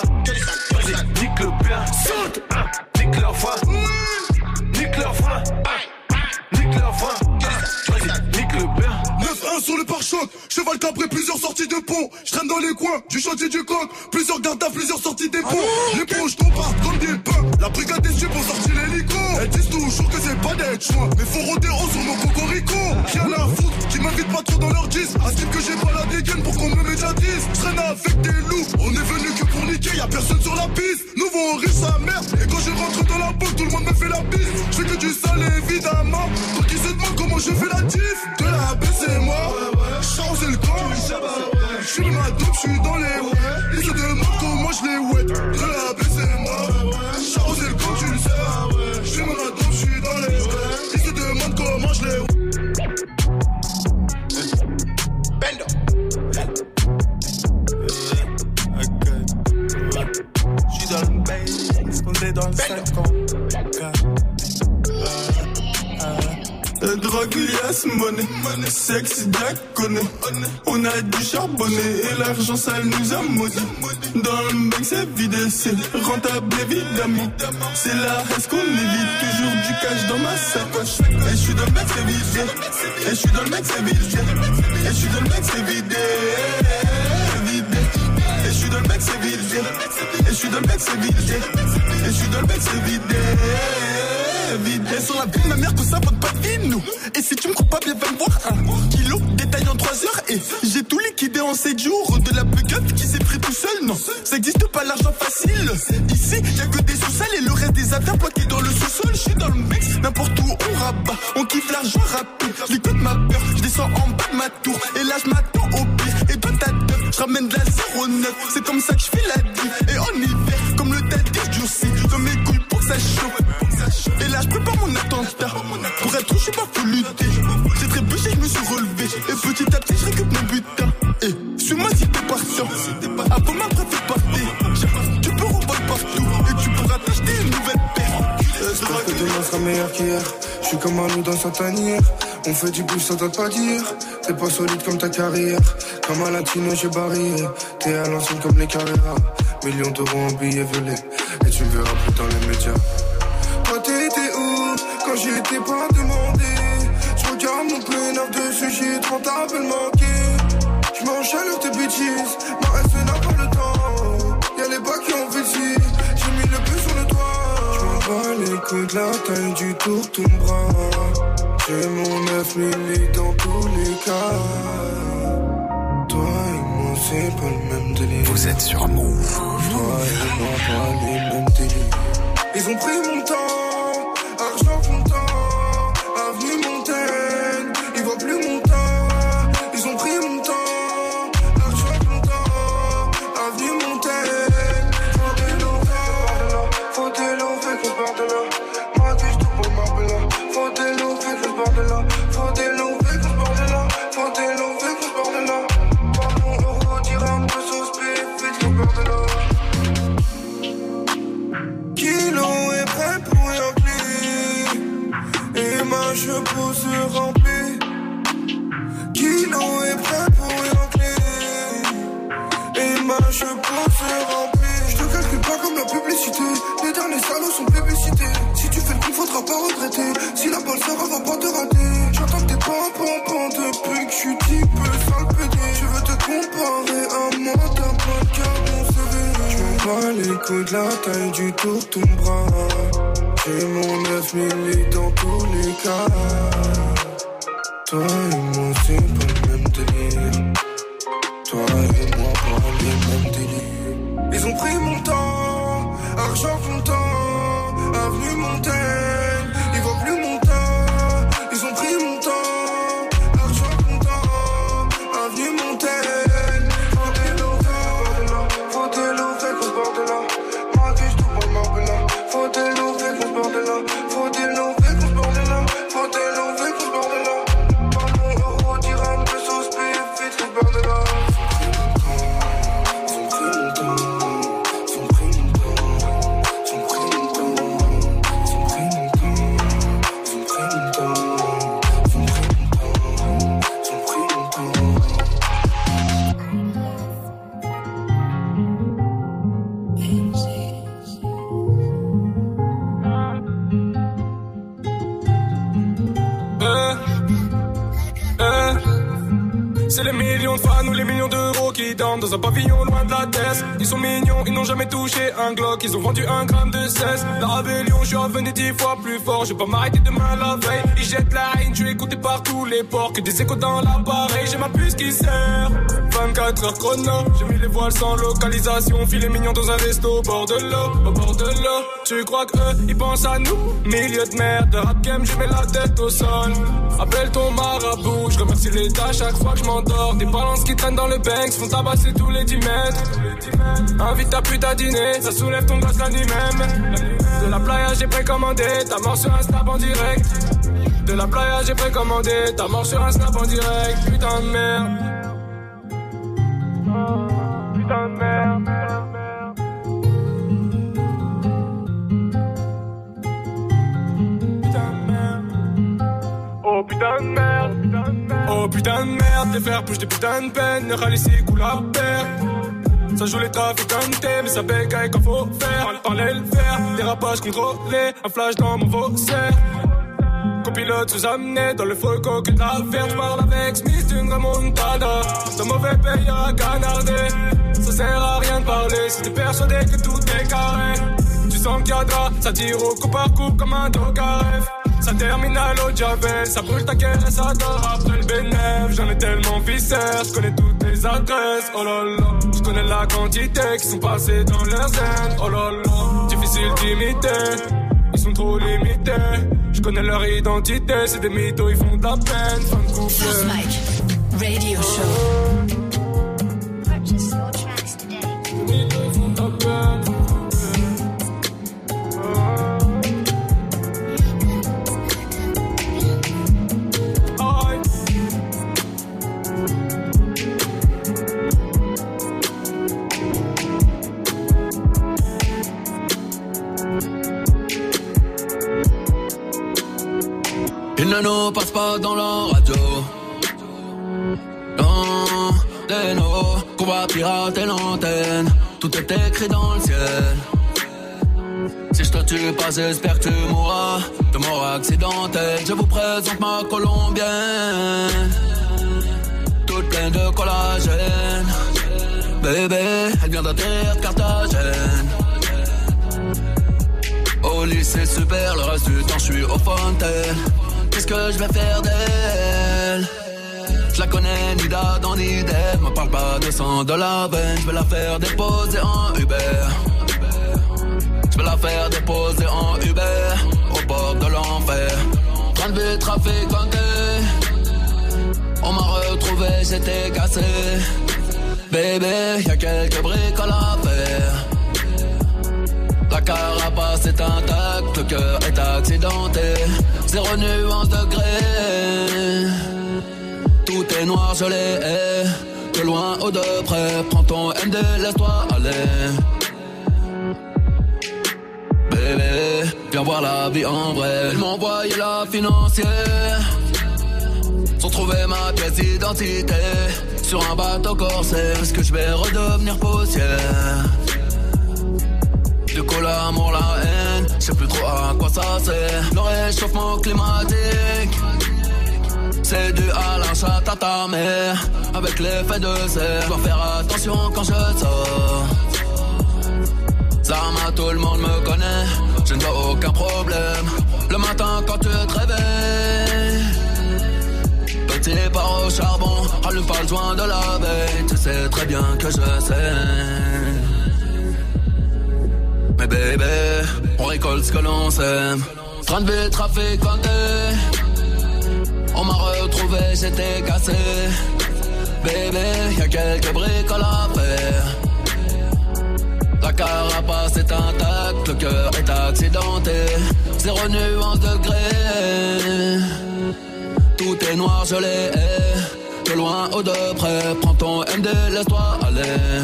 Nique le bien. Saute. Nique leur fin. Nique leur fin. Nique leur fin. Nique le bien. neuf un sur le pare-choc, cheval cabré, plusieurs sorties de pont. Je traîne dans les coins, du chantier du coq. Plusieurs gardes à plusieurs sorties des ponts. Les ponts, t'embarque comme des pains. La brigade des subs ont sorti l'hélico. Elles disent toujours que c'est pas d'être choix. Mais faut rôder haut sur nos cocorico. Rien à foutre, qui m'invitent pas trop dans leur disque. À ce type que j'ai pas la dégaine pour qu'on me médiatise. Je traîne avec des loups, on est venu que pour niquer. Y'a personne sur la piste, nouveau on riche sa mère. Et quand je rentre dans la boîte, tout le monde me fait la bise. Je fais que du sale évidemment. Pour qui se demande comment je fais la diff. De la baisse c'est moi, changer le corps. Je suis ma dope, je suis dans les ouais. Ils se demandent comment je les wet. De la baisse c'est moi, changer le corps, tu le sais. Je suis ma dope, je suis dans les ouais. Ils se demandent comment je les wet. Bendo. Je suis dans le bass, on est dans le cinq ans. Drogue, liasse, monnaie, sexe, diaconé. On a du charbonné et l'argent sale nous a maudit. Dans le bec c'est vide, c'est rentable évidemment. C'est la reste qu'on évite, toujours du cash dans ma sacoche. Et je suis dans le bec c'est vide, et je suis dans le bec c'est vide, et je suis dans le bec c'est vide, vide. Et je suis dans le bec c'est vide, et je suis dans le bec c'est vide, et je suis dans le bec c'est vide. Vide. Et sur la vie de ma mère que ça vaut pas de vie nous. Et si tu me crois pas bien va me voir un kilo détail en trois heures. Et j'ai tout liquidé en sept jours. De la bugup qui s'est pris tout seul. Non, ça existe pas l'argent facile. Ici y'a que des sous-sols et le reste des affaires bloquées dans le sous-sol. Je suis dans le mix, n'importe où on rabat. On kiffe l'argent rapide. J'écoute ma peur, je descends en bas de ma tour. Et là je m'attends au pire. Et toi ta teuf, je ramène de la zéro neuf. C'est comme ça que je fais la diff. Et en hiver, comme le tel je durcis. Comme mes couilles pour que ça chauffe. Et là je prépare mon attentat. Pour être trop je suis pas faut lutter. J'ai trébuché, je me suis relevé. Et petit à petit je récupère mon butin. Et suis-moi si t'es partant. Avant ma préfère partir. Tu peux revoler partout. Et tu pourras t'acheter une nouvelle paire. J'espère que demain sera meilleur qu'hier. Je suis comme un loup dans sa tanière. On fait du bouche, ça date pas d'hier. T'es pas solide comme ta carrière. Comme un latino, j'ai barrière. T'es à l'ancienne comme les Carrera. Millions d'euros en billets volés. Et tu me verras plus dans les médias. Toi t'étais où quand j'étais pas demandé? Je regarde mon plénard dessus, j'ai trente appels manqués. Je m'enchaîne tes bêtises, ma S n'a pas le temps. Y'a les bas qui ont vécu, j'ai mis le plus sur le toit. Je m'en bats les couilles de la taille du tour, ton bras. J'ai mon neuf mille dans tous les cas. Toi et moi c'est pas le même délire. Vous êtes sur Move. Toi et moi pas les mêmes délires. Ils ont pris mon temps, argent comptant, avenue Montaigne. Ils voient plus mon temps, ils ont pris mon temps, argent comptant, avenue Montaigne. Faut des lovés, faut des lovés qu'on part de là. Moi que je tout pour m'appeler. Faut des lovés qu'on part de là. Faut des lovés qu'on part de là. Faut des lovés qu'on part de là. Pardon, euro, dirham, pesos, vite qu'on part de là. Kilo est prêt pour y remplir. Et ma cheveau se remplit. Kilo est prêt pour y remplir. Et ma cheveau se remplit. Je te calcule pas comme la publicité. Les derniers salauds sont publicités. Si tu fais le coup, faudra pas regretter. Si la balle sera, va pas te rater. J'entends que t'es pas pompon depuis que je suis type sale pédé. Je veux te comparer à moi, t'as pas le cœur, mon C V. J'm'en bats les couilles de la taille du tour, ton bras. J'ai mon neuf mille dans tous les cas. Toi et moi, c'est pas le même délire. Toi et moi, pas les mêmes délires. Ils ont pris mon temps, argent comptant, avenue Montaigne. Ils voient plus mon temps, ils ont pris mon temps, argent comptant, avenue Montaigne. Faut des lovés, faut des lovés qu'on part de là. Moi que je tout pour m'appeler. Faut des lovés qu'on part de là. Faut des lovés qu'on part de là. Faut des lovés qu'on part de là. Pardon, euro, dirham, pesos, vite qu'on part de là. C'est les millions de fans ou les millions d'euros qui dansent dans un pavillon loin de la tête. Ils sont mignons, ils n'ont jamais touché un Glock. Ils ont vendu un gramme de cesse. La rébellion, je suis revenu dix fois plus fort. Je vais pas m'arrêter demain la veille. Ils jettent la haine, je suis écouté par tous les ports. Que des échos dans l'appareil, j'ai ma puce qui sert. vingt-quatre heures chrono, j'ai mis les voiles sans localisation. Filet mignon dans un resto au bord de l'eau, au bord de l'eau. Tu crois qu'eux, ils pensent à nous? Milieu de merde, de rap game, je mets la tête au sol. Appelle ton marabout, je remercie l'État chaque fois que je m'endors. Des balances qui traînent dans le bank se font tabasser tous les dix mètres. Invite ta pute à dîner, ça soulève ton gosse la nuit même. De la playa j'ai précommandé, ta mort sur un snap en direct. De la playa j'ai précommandé, ta mort sur un snap en direct. Putain de merde. Putain de merde. Oh putain de merde, oh putain de merde, les frères poussent des putains de peine, le rallye ici coule à perte. Ça joue les trafiquants, mais ça bégaye quand faut faire. On parlait le faire, dérapage contrôlé, un flash dans mon vaussaire. Copilote sous amené dans le faux coq de la verte. J'parle avec Smith d'une remontada. Ton mauvais payeur à canarder. Ça sert à rien de parler si t'es persuadé que tout est carré. Tu sens qu'il y a de la, ça tire au coup par coup comme un dog à rêve. Ça termine à l'eau de Javel, ça brûle ta caisse, ça dort après le bénéf. J'en ai tellement fissère, j'connais toutes tes adresses, oh là là. J'connais la quantité qui sont passés dans leur zen, oh là là. Difficile d'imiter, ils sont trop limités. J'connais leur identité, c'est des mythos, ils font de la peine. Fin de couple. First Mike, Radio Show. Purchase your tracks today. Les mythos, ils font de la peine. Il ne nous passe pas dans la radio. Non, des nos qu'on va pirater l'antenne. Tout est écrit dans le ciel. Si je te tue pas, j'espère que tu mourras de mort accidentelle. Je vous présente ma colombienne, toute pleine de collagène. Bébé, elle vient d'atterrir de Carthagène. Au lycée super, le reste du temps je suis au fontaine. Qu'est-ce que je vais faire d'elle? Je la connais ni d'Adam ni d'Ève. Me parle pas de sang de la veine. Je vais la faire déposer en Uber. Je vais la faire déposer en Uber au bord de l'enfer. Train de vie trafiquanté. On m'a retrouvé, j'étais cassé. Bébé, y'a quelques bricoles à faire. La carapace est intacte, le cœur est accidenté. Zéro nuance de gré. Tout est noir, je l'ai. De loin ou de près, prends ton M D, laisse-toi aller. Bébé, viens voir la vie en vrai. Elle m'a envoyé la financière. Sans trouver ma pièce d'identité. Sur un bateau corsaire, est-ce que je vais redevenir poussière? Du coup l'amour, la haine, je sais plus trop à quoi ça sert. Le réchauffement climatique, c'est dû à la chatte à ta mère. Avec l'effet de serre, je dois faire attention quand je sors. Zama, tout le monde me connaît, je ne vois aucun problème. Le matin quand tu te réveilles, petit part au charbon, rallume pas le joint de la veille. Tu sais très bien que je sais. Mais bébé, on récolte ce que l'on sème. Train de vie trafiquanté. On m'a retrouvé, j'étais cassé. Bébé, y'a quelques bricoles à faire. La carapace est intacte, le cœur est accidenté. Zéro nuance de gré. Tout est noir, je l'ai. De loin ou de près, prends ton M D, laisse-toi aller.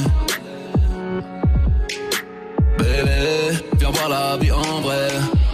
Bébé, viens voir la vie en vrai.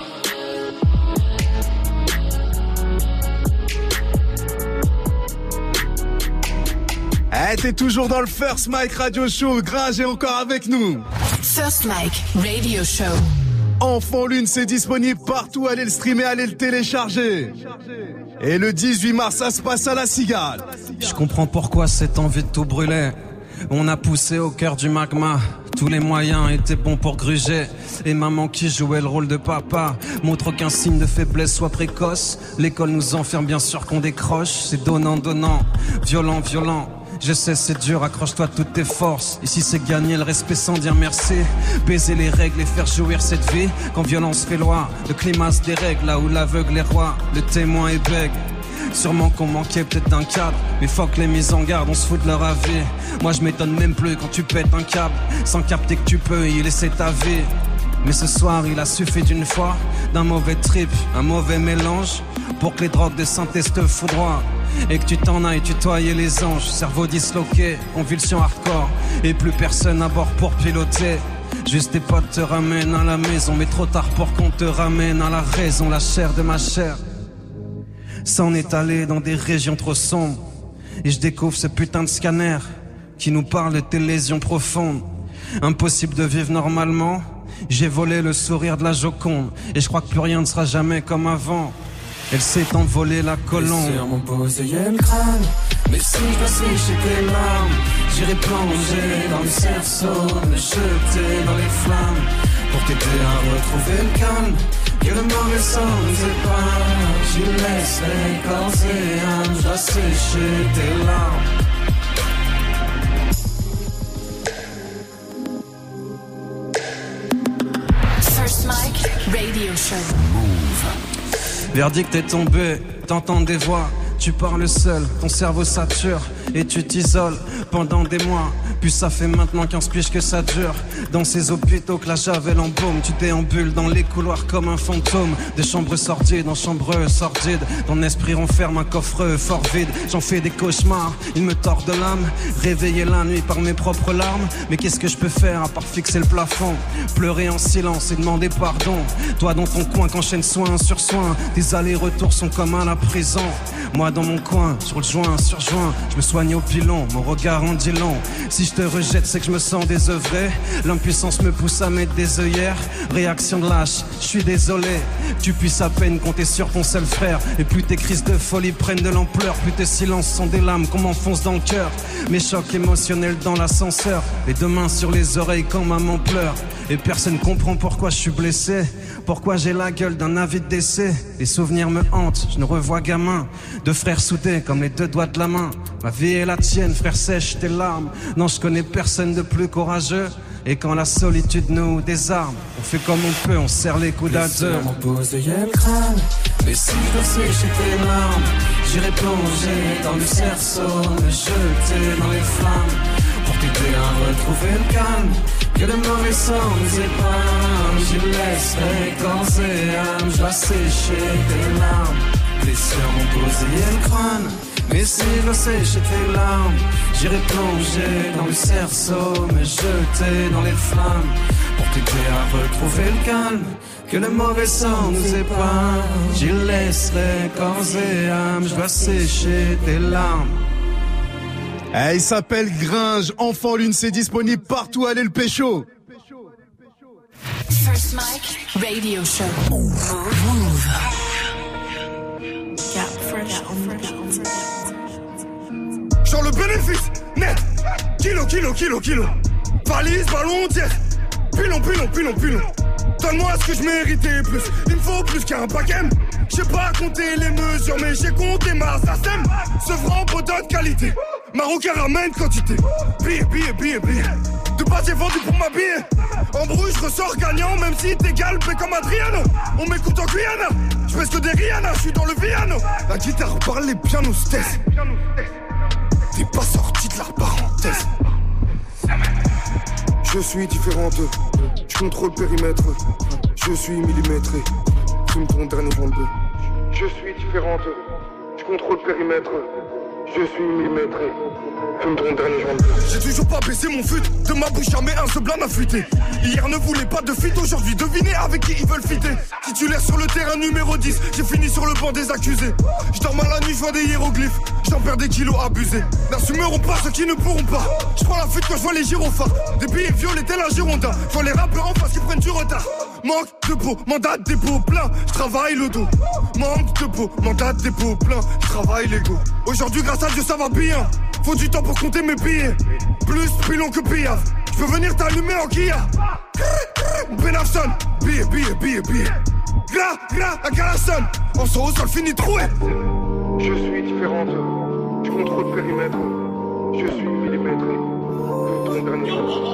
Eh, t'es toujours dans le First Mike Radio Show. Gringe est encore avec nous. First Mike Radio Show. Enfant Lune, c'est disponible partout. Allez le streamer, allez le télécharger. Et le dix-huit mars, ça se passe à la Cigale. Je comprends pourquoi cette envie de tout brûler. On a poussé au cœur du magma. Tous les moyens étaient bons pour gruger. Et maman qui jouait le rôle de papa montre aucun signe de faiblesse soit précoce. L'école nous enferme, bien sûr qu'on décroche. C'est donnant, donnant, violent, violent. Je sais c'est dur, accroche-toi toutes tes forces. Ici c'est gagner le respect sans dire merci. Baiser les règles et faire jouir cette vie. Quand violence fait loi, le climat se dérègle. Là où l'aveugle est roi, le témoin est bègue. Sûrement qu'on manquait peut-être d'un cadre. Mais fuck les mises en garde, on se fout de leur avis. Moi je m'étonne même plus quand tu pètes un câble. Sans capter que tu peux y laisser ta vie. Mais ce soir il a suffi d'une fois, d'un mauvais trip, un mauvais mélange, pour que les drogues de synthèse te foudroient. Et que tu t'en ailles tutoyer les anges. Cerveau disloqué, convulsion hardcore. Et plus personne à bord pour piloter. Juste tes potes te ramènent à la maison. Mais trop tard pour qu'on te ramène à la raison. La chair de ma chair s'en est allé dans des régions trop sombres. Et je découvre ce putain de scanner qui nous parle de tes lésions profondes. Impossible de vivre normalement. J'ai volé le sourire de la Joconde. Et je crois que plus rien ne sera jamais comme avant. Elle s'est envolée la colombe. Sur mon posé le crâne. Mais si je dois sécher tes larmes, j'irai plonger dans le cerceau, me jeter dans les flammes, pour t'aider à retrouver le calme. Que le mauvais sang nous épargne. J'y laisserai corps et âme. Je dois sécher tes larmes. First Mike Radio Show. Verdict est tombé, t'entends des voix, tu parles seul, ton cerveau sature. et tu t'isoles pendant des mois. Puis ça fait maintenant quinze piges que ça dure. Dans ces hôpitaux que la javel embaume, tu déambules dans les couloirs comme un fantôme. Des chambres sordides en chambres sordides. Ton esprit renferme un coffre fort vide. J'en fais des cauchemars, il me tord de l'âme. Réveillé la nuit par mes propres larmes. Mais qu'est-ce que je peux faire à part fixer le plafond? Pleurer en silence et demander pardon. Toi dans ton coin qu'enchaîne soin sur soin. Tes allers-retours sont comme à la prison. Moi dans mon coin, sur le joint, sur joint. Je me soigne au pilon, mon regard en dit long. Si je te rejette, c'est que je me sens désœuvré. L'impuissance me pousse à mettre des œillères. Réaction de lâche, je suis désolé. Tu puisses à peine compter sur ton seul frère. Et plus tes crises de folie prennent de l'ampleur, plus tes silences sont des lames qu'on m'enfonce dans le cœur. Mes chocs émotionnels dans l'ascenseur. Les deux mains sur les oreilles quand maman pleure. Et personne comprend pourquoi je suis blessé. Pourquoi j'ai la gueule d'un avis de décès. Les souvenirs me hantent, je ne revois gamin. Deux frères soudés comme les deux doigts de la main. Ma vie est la tienne, frère, sèche tes larmes. Non, je connais personne de plus courageux. Et quand la solitude nous désarme, on fait comme on peut, on serre les coudes à deux. On pose le crâne, mais si je dois sécher tes larmes, j'irai plonger dans le cerceau, me jeter dans les flammes, pour t'aider à retrouver le calme. Que le mauvais sang nous épargne, j'y laisserai corps et âme, je dois sécher tes larmes. Blessures m'ont posé le crâne, mais si je dois sécher tes larmes, j'irai plonger dans le cerceau, me jeter dans les flammes, pour t'aider à retrouver le calme. Que le mauvais sang nous épargne, j'y laisserai corps et âme, je dois sécher tes larmes. Eh, il s'appelle Gringe, Enfant Lune, c'est disponible partout, allez le pécho. First Mike Radio Show. Move. Move. Yeah, fresh on the beat. Genre le bénéfice, net. Kilo, kilo, kilo, kilo. Valise, ballon, tiers. Pilon, pilon, pilon, pilon. Donne-moi ce que je méritais plus. Il me faut plus qu'un paquet. J'ai pas compté les mesures, mais j'ai compté ma sasem. Ce franc breton de qualité. Marocain ramène quantité. Billet, billet, billet, billet. De base j'ai vendu pour ma bille. En bruit je ressors gagnant, même si t'es galpé comme Adriano. On m'écoute en Guyana. Je pèse que des Rihanna, je suis dans le Viano. La guitare parle, les pianos test. T'es pas sorti de la parenthèse. Je suis différent d'eux. Je contrôle le périmètre. Je suis millimétré. Fume ton dernier vingt-deux. Je suis différent d'eux. Je contrôle le périmètre. Je suis millimétré. Fume ton dernier vingt-deux. J'ai toujours pas baissé mon fut. De ma bouche jamais un seul blâme a fuité. Hier ne voulait pas de fit. Aujourd'hui devinez avec qui ils veulent fitter. Titulaire sur le terrain numéro dix. J'ai fini sur le banc des accusés. Je dors mal la nuit, je vois des hiéroglyphes. J'en perds des kilos abusés. N'assumeront pas ceux qui ne pourront pas. Je prends la fuite quand je vois les gyrophares. Des billets violets tel un Girondin. Je vois les rappeurs en face qui prennent du retard. Manque de peau, mandat de dépôt plein. Je travaille le dos. Manque de peau, mandat de dépôt plein. Je travaille l'ego. Aujourd'hui grâce à Dieu ça va bien. Faut du temps pour compter mes billets. Plus pilon que pillave. Je peux venir t'allumer en Kia. Benafson. Billet, billet, billet, billet. Gras, gras, à Calasson. En son haut, ça le finit troué. Je suis différente. Je contrôle le périmètre. Je suis millimétré. Ton dernier.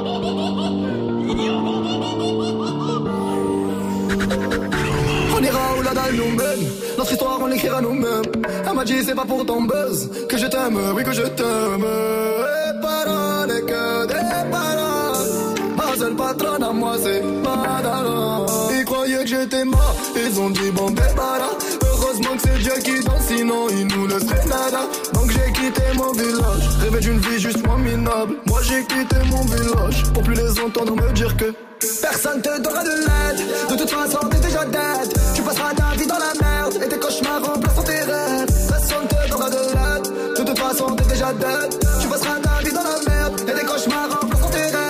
On ira où la dalle nous mène. Notre histoire on l'écrira nous-mêmes. Elle m'a dit c'est pas pour ton buzz que je t'aime, oui que je t'aime. Et paroles et que des paroles. Ma seule patronne à moi c'est Madara. Ils croyaient que j'étais mort, ils ont dit bon débarras. Heureusement que c'est Dieu qui danse, sinon il nous laisserait nada. Donc j'ai quitté mon village, rêvé d'une vie juste moins minable. Moi j'ai quitté mon village, pour plus les entendre me dire que personne te donnera de l'aide. De toute façon t'es déjà dead. Tu passeras ta vie dans la merde et tes cauchemars remplaceront tes rêves. Personne te donnera de l'aide. De toute façon t'es déjà dead. Tu passeras ta vie dans la merde et tes cauchemars remplaceront tes rêves.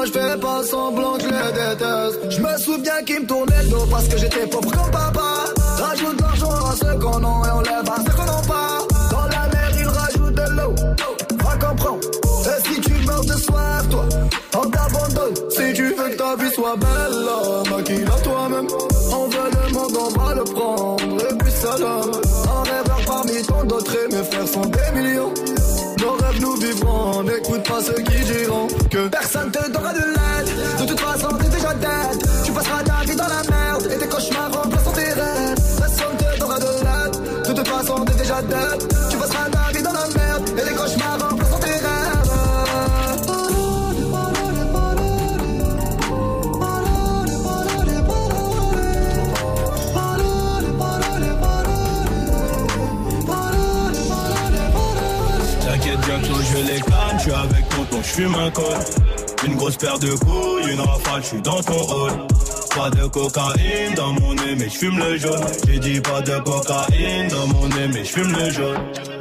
moi je fais pas semblant que je les déteste. Je me souviens qu'ils me tournaient le dos parce que j'étais pauvre comme papa. Rajoute de l'argent à ceux qu'on a et on lève à ceux qu'on n'a pas. Dans la mer ils rajoutent de l'eau, va comprendre. Et si tu meurs de soif toi, on t'abandonne. Si tu veux que ta vie soit belle, maquille-la toi-même. On veut le monde, on va le prendre. Et puis salam. Un rêveur parmi tant d'autres et mes frères sont des millions. Nos rêves nous vivrons, n'écoute pas ceux qui diront que personne te donnera de l'aide. De toute façon t'es déjà dead. Tu passeras ta vie dans la merde et tes cauchemars remplaceront tes rêves. Personne te donnera de l'aide. De toute façon t'es déjà dead. Tu passeras ta vie dans la merde et tes cauchemars remplaceront tes rêves. Bientôt je les canne, je suis avec tonton, je fume un col. Une grosse paire de couilles, une rafale, je suis dans ton rôle. Pas de cocaïne dans mon nez, mais je fume le jaune. J'ai dit pas de cocaïne dans mon nez, mais je fume le jaune.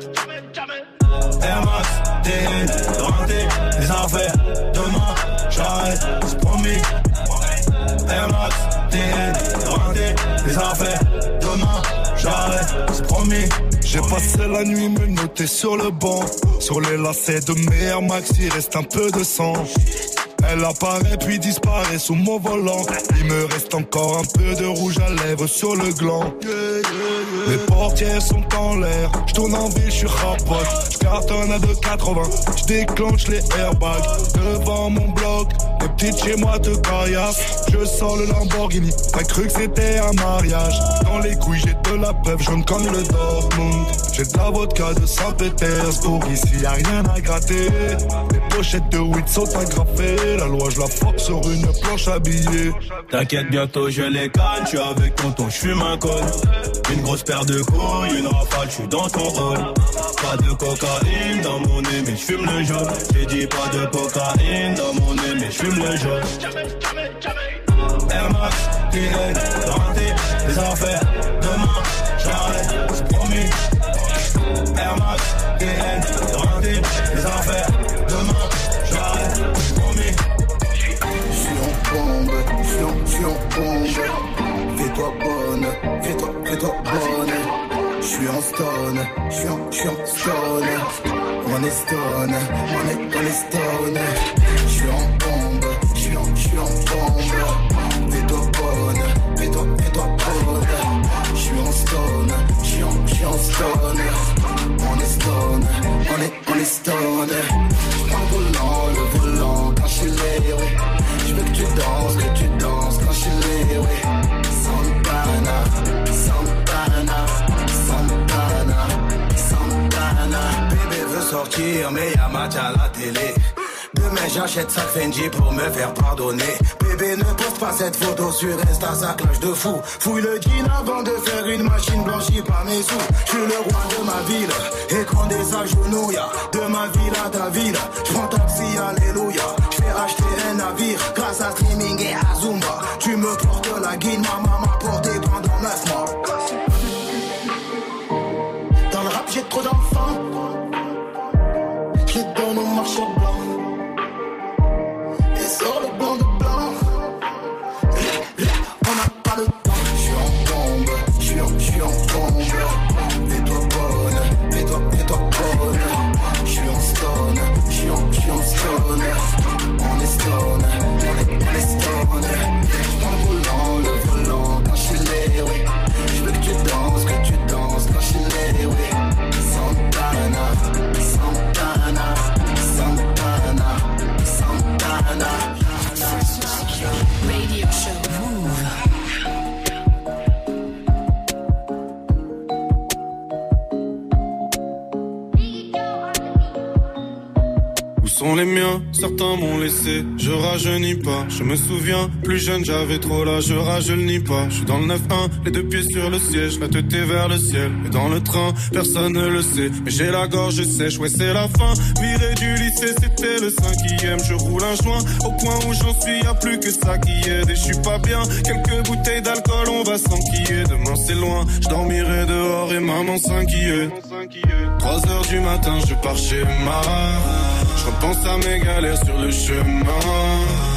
Air Max, T N, renté, les affaires. Demain, j'arrête, c'est promis. Air Max, T N, renté, les affaires. Demain, j'arrête, c'est promis. J'ai passé la nuit me noter sur le banc. Sur les lacets de mes Air Max, il reste un peu de sang. Elle apparaît puis disparaît sous mon volant. Il me reste encore un peu de rouge à lèvres sur le gland. Les portières sont en l'air. Je tourne en ville, je suis rapote. Je cartonne à deux quatre-vingts. Je déclenche les airbags devant mon bloc. Les petites chez moi te caillassent. Je sors le Lamborghini. T'as cru que c'était un mariage. Dans les couilles j'ai de la peuple jaune comme le Dortmund. J'ai de la vodka de Saint-Pétersbourg. Ici y'a rien à gratter. Les pochettes de weed sont agrafées. La loi je la fuck sur une planche habillée. T'inquiète bientôt je les canne. Je suis avec tonton, je fume un col. Une grosse paire de couilles, une rafale, je suis dans ton rôle. Pas de cocaïne dans mon nez, mais je fume le jaune. J'ai dit pas de cocaïne dans mon nez, mais je fume le jaune. Air Max, T N, renté, les affaires. Demain, j'arrête, c'est promis. Air Max, T N, renté, les affaires. Demain, j'arrête, c'est promis. J'suis en bombe, j'suis en, j'suis en bombe. Fais-toi bonne, fais-toi, fais-toi bonne. J'suis en stone, j'suis en, j'suis en stone. On est stone, on est, on est stone. J'suis en bombe, j'suis en, j'suis en bombe. Fais-toi bonne, fais-toi, fais-toi bonne. J'suis en stone, j'suis en, j'suis en stone. On est stone, on est, on est stone. J'prends le volant, le volant quand j'suis les, oui. J'veux que tu danses, que tu danses quand j'suis les, oui. Santana, Santana, Santana, Santana. Bébé veut sortir, mais y'a match à la télé. Demain j'achète ça Fendi pour me faire pardonner. Bébé ne poste pas cette photo sur Insta, ça clash de fou. Fouille le jean avant de faire une machine blanchie par mes sous. Je suis le roi de ma ville, écran des agenouilles. De ma ville à ta ville, j'prends taxi, alléluia. J'fais racheter un navire, grâce à streaming et à Zumba. Tu me portes la guine, ma maman m'a porté pendant neuf mois. Dans le rap j'ai trop d'enfants, j'les donne au marché blanc. Sur le blanc de blanc, on n'a pas le temps. J'suis en bombe, j'suis en, j'suis en bombe. Fais-toi bonne, fais-toi, fais-toi bonne. J'suis en stone, j'suis en, j'suis en stone. On est stone, on est, on est stone. J'prends le volant, le volant quand j'suis les, oui. J'veux que tu danses, que tu danses quand j'suis les, oui. Santana, Santana, Santana, Santana. Radio show. Move. Où sont les miens? Certains m'ont laissé, je rajeunis pas. Je me souviens, plus jeune j'avais trop l'âge, je rajeunis pas. Je suis dans le neuf un, les deux pieds sur le siège, la tête est vers le ciel. Et dans le train, personne ne le sait, mais j'ai la gorge sèche, ouais c'est la fin. Viré du lycée, c'était le cinquième. Je roule un joint, au point où j'en suis, y'a plus que ça qui aide. Et je suis pas bien, quelques bouteilles d'alcool, on va s'enquiller. Demain c'est loin, je dormirai dehors et maman s'inquiète. Trois heures du matin, je pars chez ma. Je repense à mes galères sur le chemin.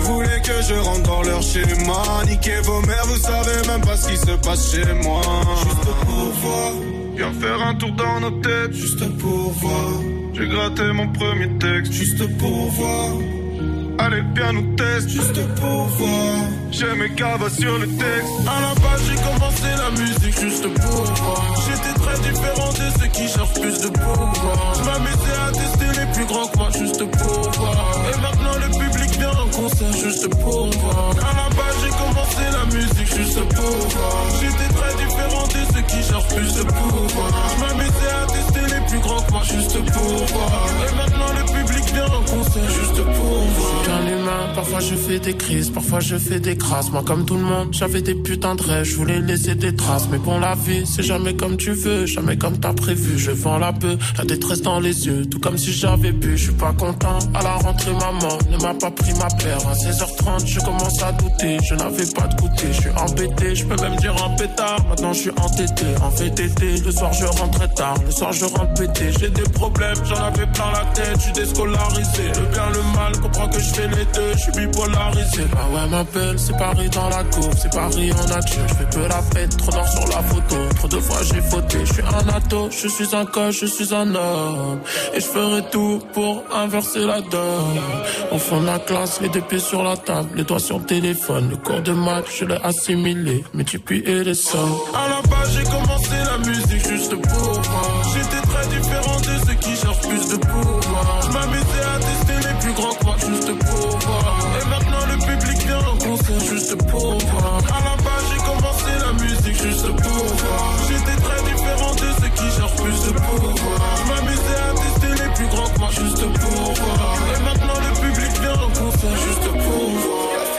voulez que je rentre dans leur schéma. Niquez vos mères, vous savez même pas ce qui se passe chez moi. Juste pour voir, viens faire un tour dans nos têtes. Juste pour voir, j'ai gratté mon premier texte. Juste pour voir, allez bien nous tester. Juste pour voir, j'ai mes cavas sur le texte. À la base j'ai commencé la musique juste pour voir. J'étais très différent de ceux qui cherchent plus de pouvoir. Je m'amusais à tester les plus grands que moi juste pour voir. Et maintenant le public vient en concert juste pour voir. À la base j'ai commencé la musique juste pour voir. J'étais très différent de ceux qui cherchent plus de pouvoir. Je m'amusais à tester les plus grands que moi juste pour voir. Et maintenant le public vient en concert juste pour voir. Qu'un humain, parfois je fais des crises, parfois je fais des crasses. Moi comme tout le monde, j'avais des putains de rêves, je voulais laisser des traces. Mais bon la vie, c'est jamais comme tu veux, jamais comme t'as prévu. Je vends la peur, la détresse dans les yeux, tout comme si j'avais bu. Je suis pas content, à la rentrée maman ne m'a pas pris ma paire. À seize heures trente, je commence à douter, je n'avais pas de goûter. Je suis embêté, je peux même dire un pétard. Maintenant je suis entêté, en V T T. Le soir je rentre très tard, le soir je rentre pété. J'ai des problèmes, j'en avais plein la tête, je suis déscolarisé. Le bien, le mal, comprends que je fais les deux, je suis bipolarisé. Bah ouais ma belle, c'est Paris dans la cour, c'est Paris en nature. Je fais peu la fête, trop d'or sur la photo, trop de fois j'ai fauté. Je suis un ado, je suis un coach, je suis un homme. Et je ferai tout pour inverser la donne. Au fond de la classe, les deux pieds sur la table, les doigts sur le téléphone. Le cours de maths, je l'ai assimilé, multiplié les sommes. À la base j'ai commencé la musique juste pour voir. J'étais très différent de ceux qui cherchent plus de pouvoir. Je m'amusais à tester les plus grands que moi juste pour voir. Et maintenant le public vient en concert juste pour voir. À la base j'ai commencé la musique juste pour voir. J'étais très différent de ceux qui cherchent plus de pouvoir. Je m'amusais à tester les plus grands que moi juste pour voir. Et maintenant le public vient en concert juste pour voir.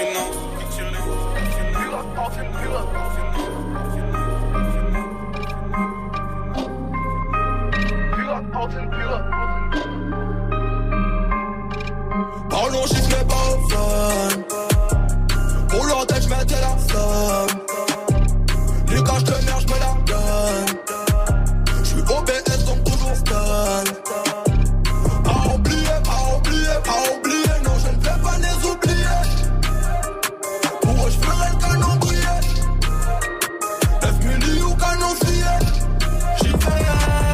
Pardon, j'y fais pas au fun. Pour leur tête, j'mettais la somme. Lucas, j'te merde, j'me la donne. J'suis O B S, donc toujours stun. Pas oublier, pas oublier, pas oublier. Non, je ne vais pas les oublier. Pour eux, j'ferai le canon briller. neuf milli ou canon scié. J'y fais.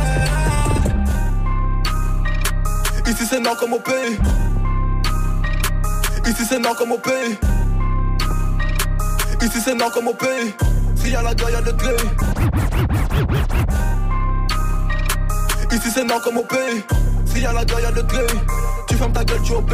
Ici, c'est non comme au pays. Ici c'est non comme au pays. Ici c'est non comme au pays. S'il y a la guerre, y'a le gré. Ici c'est non comme au pays. S'il y a la guerre, y'a le gré. Tu fermes ta gueule, tu obéis.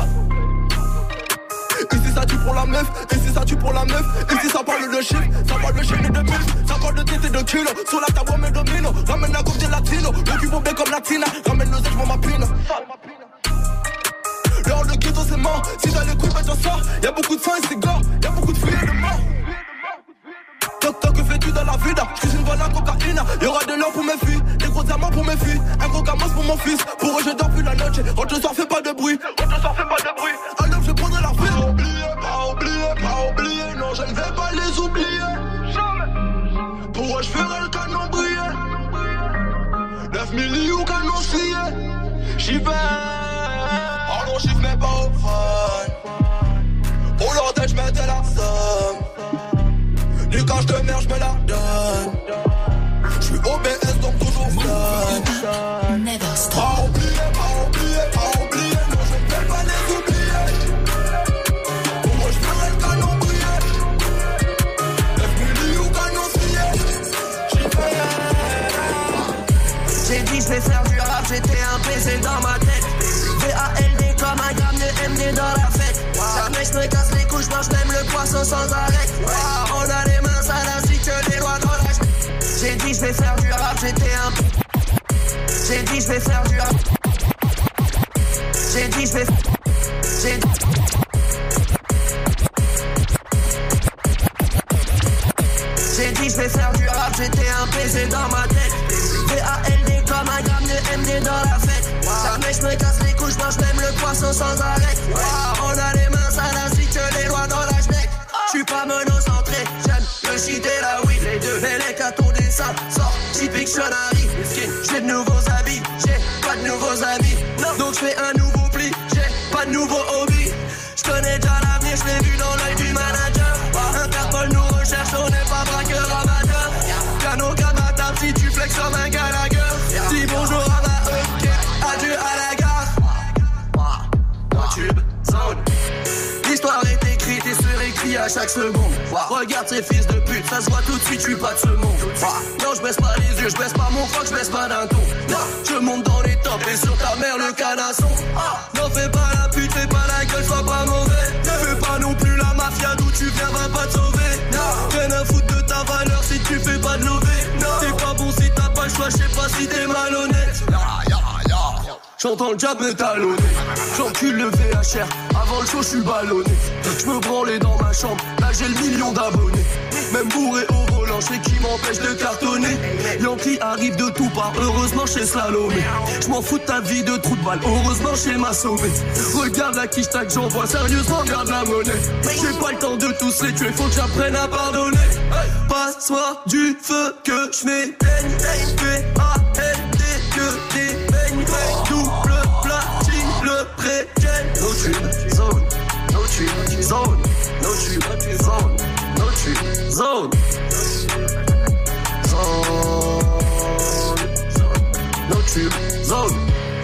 Ici ça tue pour la meuf, ici ça tue pour la meuf. Ici ça parle de chiffres, ça parle de chiffres et de bif. Ça parle de tête et de kilo. Sur la table, on me domine. Ramène la coupe des latinos. Le cul bien comme latina. Ramène le zèle, j'm'en ma pine. L'heure le ghetto c'est mort, si t'as les couilles bah t'en sors. Y'a beaucoup de sang et c'est gore, y'a beaucoup de fruits et de morts. Toc toc que fais-tu dans la vida? J'cuisine une bonne la cocaïne. Y'aura de l'or pour mes filles, des gros amants pour mes filles. Un gros gamos pour mon fils, pour eux je dors plus la noche. Rentre le soir fais pas de bruit, rentre le soir fais pas de bruit. Alors je prendrai la vie. Pas oublier, pas oublier, pas oublier. Non je ne vais pas les oublier. Jamais. Pour eux je ferai le canon briller. neuf milli ou canon scié. J'y vais. Pardon, j'y fais pas au fun. Pour leur tête, j'mettais la somme. Lucas, j'te merde, j'me la donne. J'suis O B S, donc toujours stun. Never stop. Pas oublier, pas oublier, pas oublier. Non, je ne vais pas les oublier. Pour moi, j'ferai le canon briller. neuf milli ou canon scié. J'y vais. J'ai dit, j'vais faire du rap, j'étais un baiser dans ma tête. V A L D comme un gramme de M D dans la fête. Jamais j'me casse les couches, mange même le poisson sans arrêt. On a les mains sales ainsi que les lois dans la. J'ai dit j'vais faire du rap, j'étais un. J'ai dit j'vais faire du rap. J'ai dit j'vais. J'ai dit. J'ai dit j'vais faire du rap, j'étais un baiser dans ma tête. V A L D comme un gramme de M D dans la fête. Jamais j'me casse les couches, mange même le poisson sans arrêt. On a les mains sales ainsi que les lois dans la schneck. J'suis pas monocentré, j'aime le shit et la weed. Les deux, mais les cartons des sables sortent typique Pictionary. J'ai de nouveaux habits, j'ai pas de nouveaux amis. Donc j'fais un nouveau pli, j'ai pas de nouveau hobby. J'connais déjà l'avenir. je l'ai vu dans l'œil du manager. Interpol nous recherche, on n'est pas braqueur amateur. Cano comme à table si tu flexes comme un Gallagher. Dis bonjour à ma ok, adieu à la gare. Tube, zone. L'histoire est écrite et se réécrit à chaque seconde. Regarde ces fils de pute, ça se voit tout de suite, je suis pas de ce monde. Non, je baisse pas les yeux, je baisse pas mon froc, je baisse pas d'un ton. Je monte dans les tops et sur ta mère le canasson. Non, fais pas la pute, fais pas la gueule, sois pas mauvais. Ne fais pas non plus la mafia, d'où tu viens va pas te sauver. Rien à foutre de ta valeur si tu fais pas de lever. T'es pas bon si t'as pas le choix, je sais pas si t'es malhonnête. J'entends le diable me talonner. J'encule le V H R. Avant le show, je suis ballonné. Je me branlais dans ma chambre. Là, j'ai le million d'abonnés. Même bourré au volant, je sais qui m'empêche de cartonner. Yankee arrive de tout part. Heureusement, chez Slalomé. Je m'en fous de ta vie de trou de balle. Heureusement, chez ma sauvé. Regarde la quiche tac, j'envoie. Sérieusement, regarde la monnaie. J'ai pas le temps de tous les tuer. Faut que j'apprenne à pardonner. Passe-moi du feu que je m'éteigne. P A L D que des beignes. Double platine, le pré-gel. No tube, zone. No tube, zone. No tube, zone. No tube, zone. Zone. No tube, zone.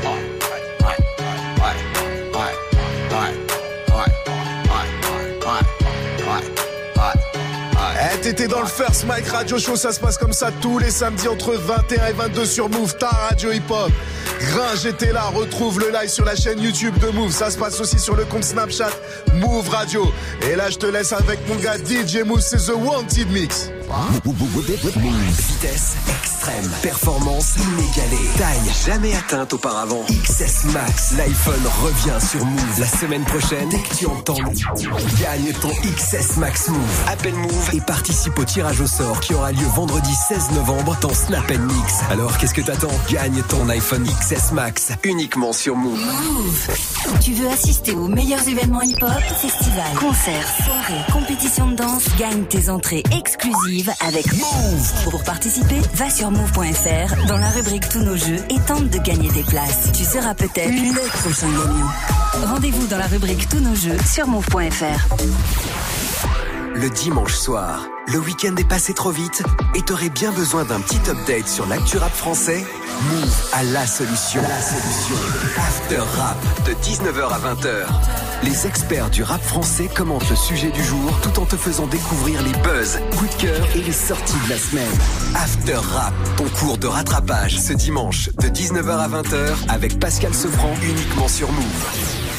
Eh, t'étais dans le First Mike Radio Show, ça se passe comme ça tous les samedis entre vingt et un et vingt-deux sur Move, ta radio hip-hop. Gringe était là, retrouve le live sur la chaîne YouTube de Move, ça se passe aussi sur le compte Snapchat Move Radio. Et là je te laisse avec mon gars D J Move, c'est The Wanted Mix. Vitesse extrême, performance inégalée, taille jamais atteinte auparavant. X S Max, l'iPhone revient sur Move la semaine prochaine. Dès que tu entends, gagne ton X S Max Move. Appelle Move et participe au tirage au sort qui aura lieu vendredi seize novembre dans Snap and Mix. Alors qu'est-ce que t'attends? Gagne ton iPhone X S Max uniquement sur Move. Move. Tu veux assister aux meilleurs événements hip-hop, festivals, concerts, soirées, compétitions de danse? Gagne tes entrées exclusives avec Move. Pour participer, va sur move point f r dans la rubrique Tous nos jeux et tente de gagner tes places. Tu seras peut-être le prochain gagnant. Rendez-vous dans la rubrique Tous nos jeux sur move point f r. Le dimanche soir, le week-end est passé trop vite et t'aurais bien besoin d'un petit update sur l'actu rap français? Move a la solution. La solution. After Rap de dix-neuf heures à vingt heures. Les experts du rap français commentent le sujet du jour tout en te faisant découvrir les buzz, coups de cœur et les sorties de la semaine. After Rap, ton cours de rattrapage ce dimanche de dix-neuf heures à vingt heures avec Pascal Sefranc uniquement sur Move.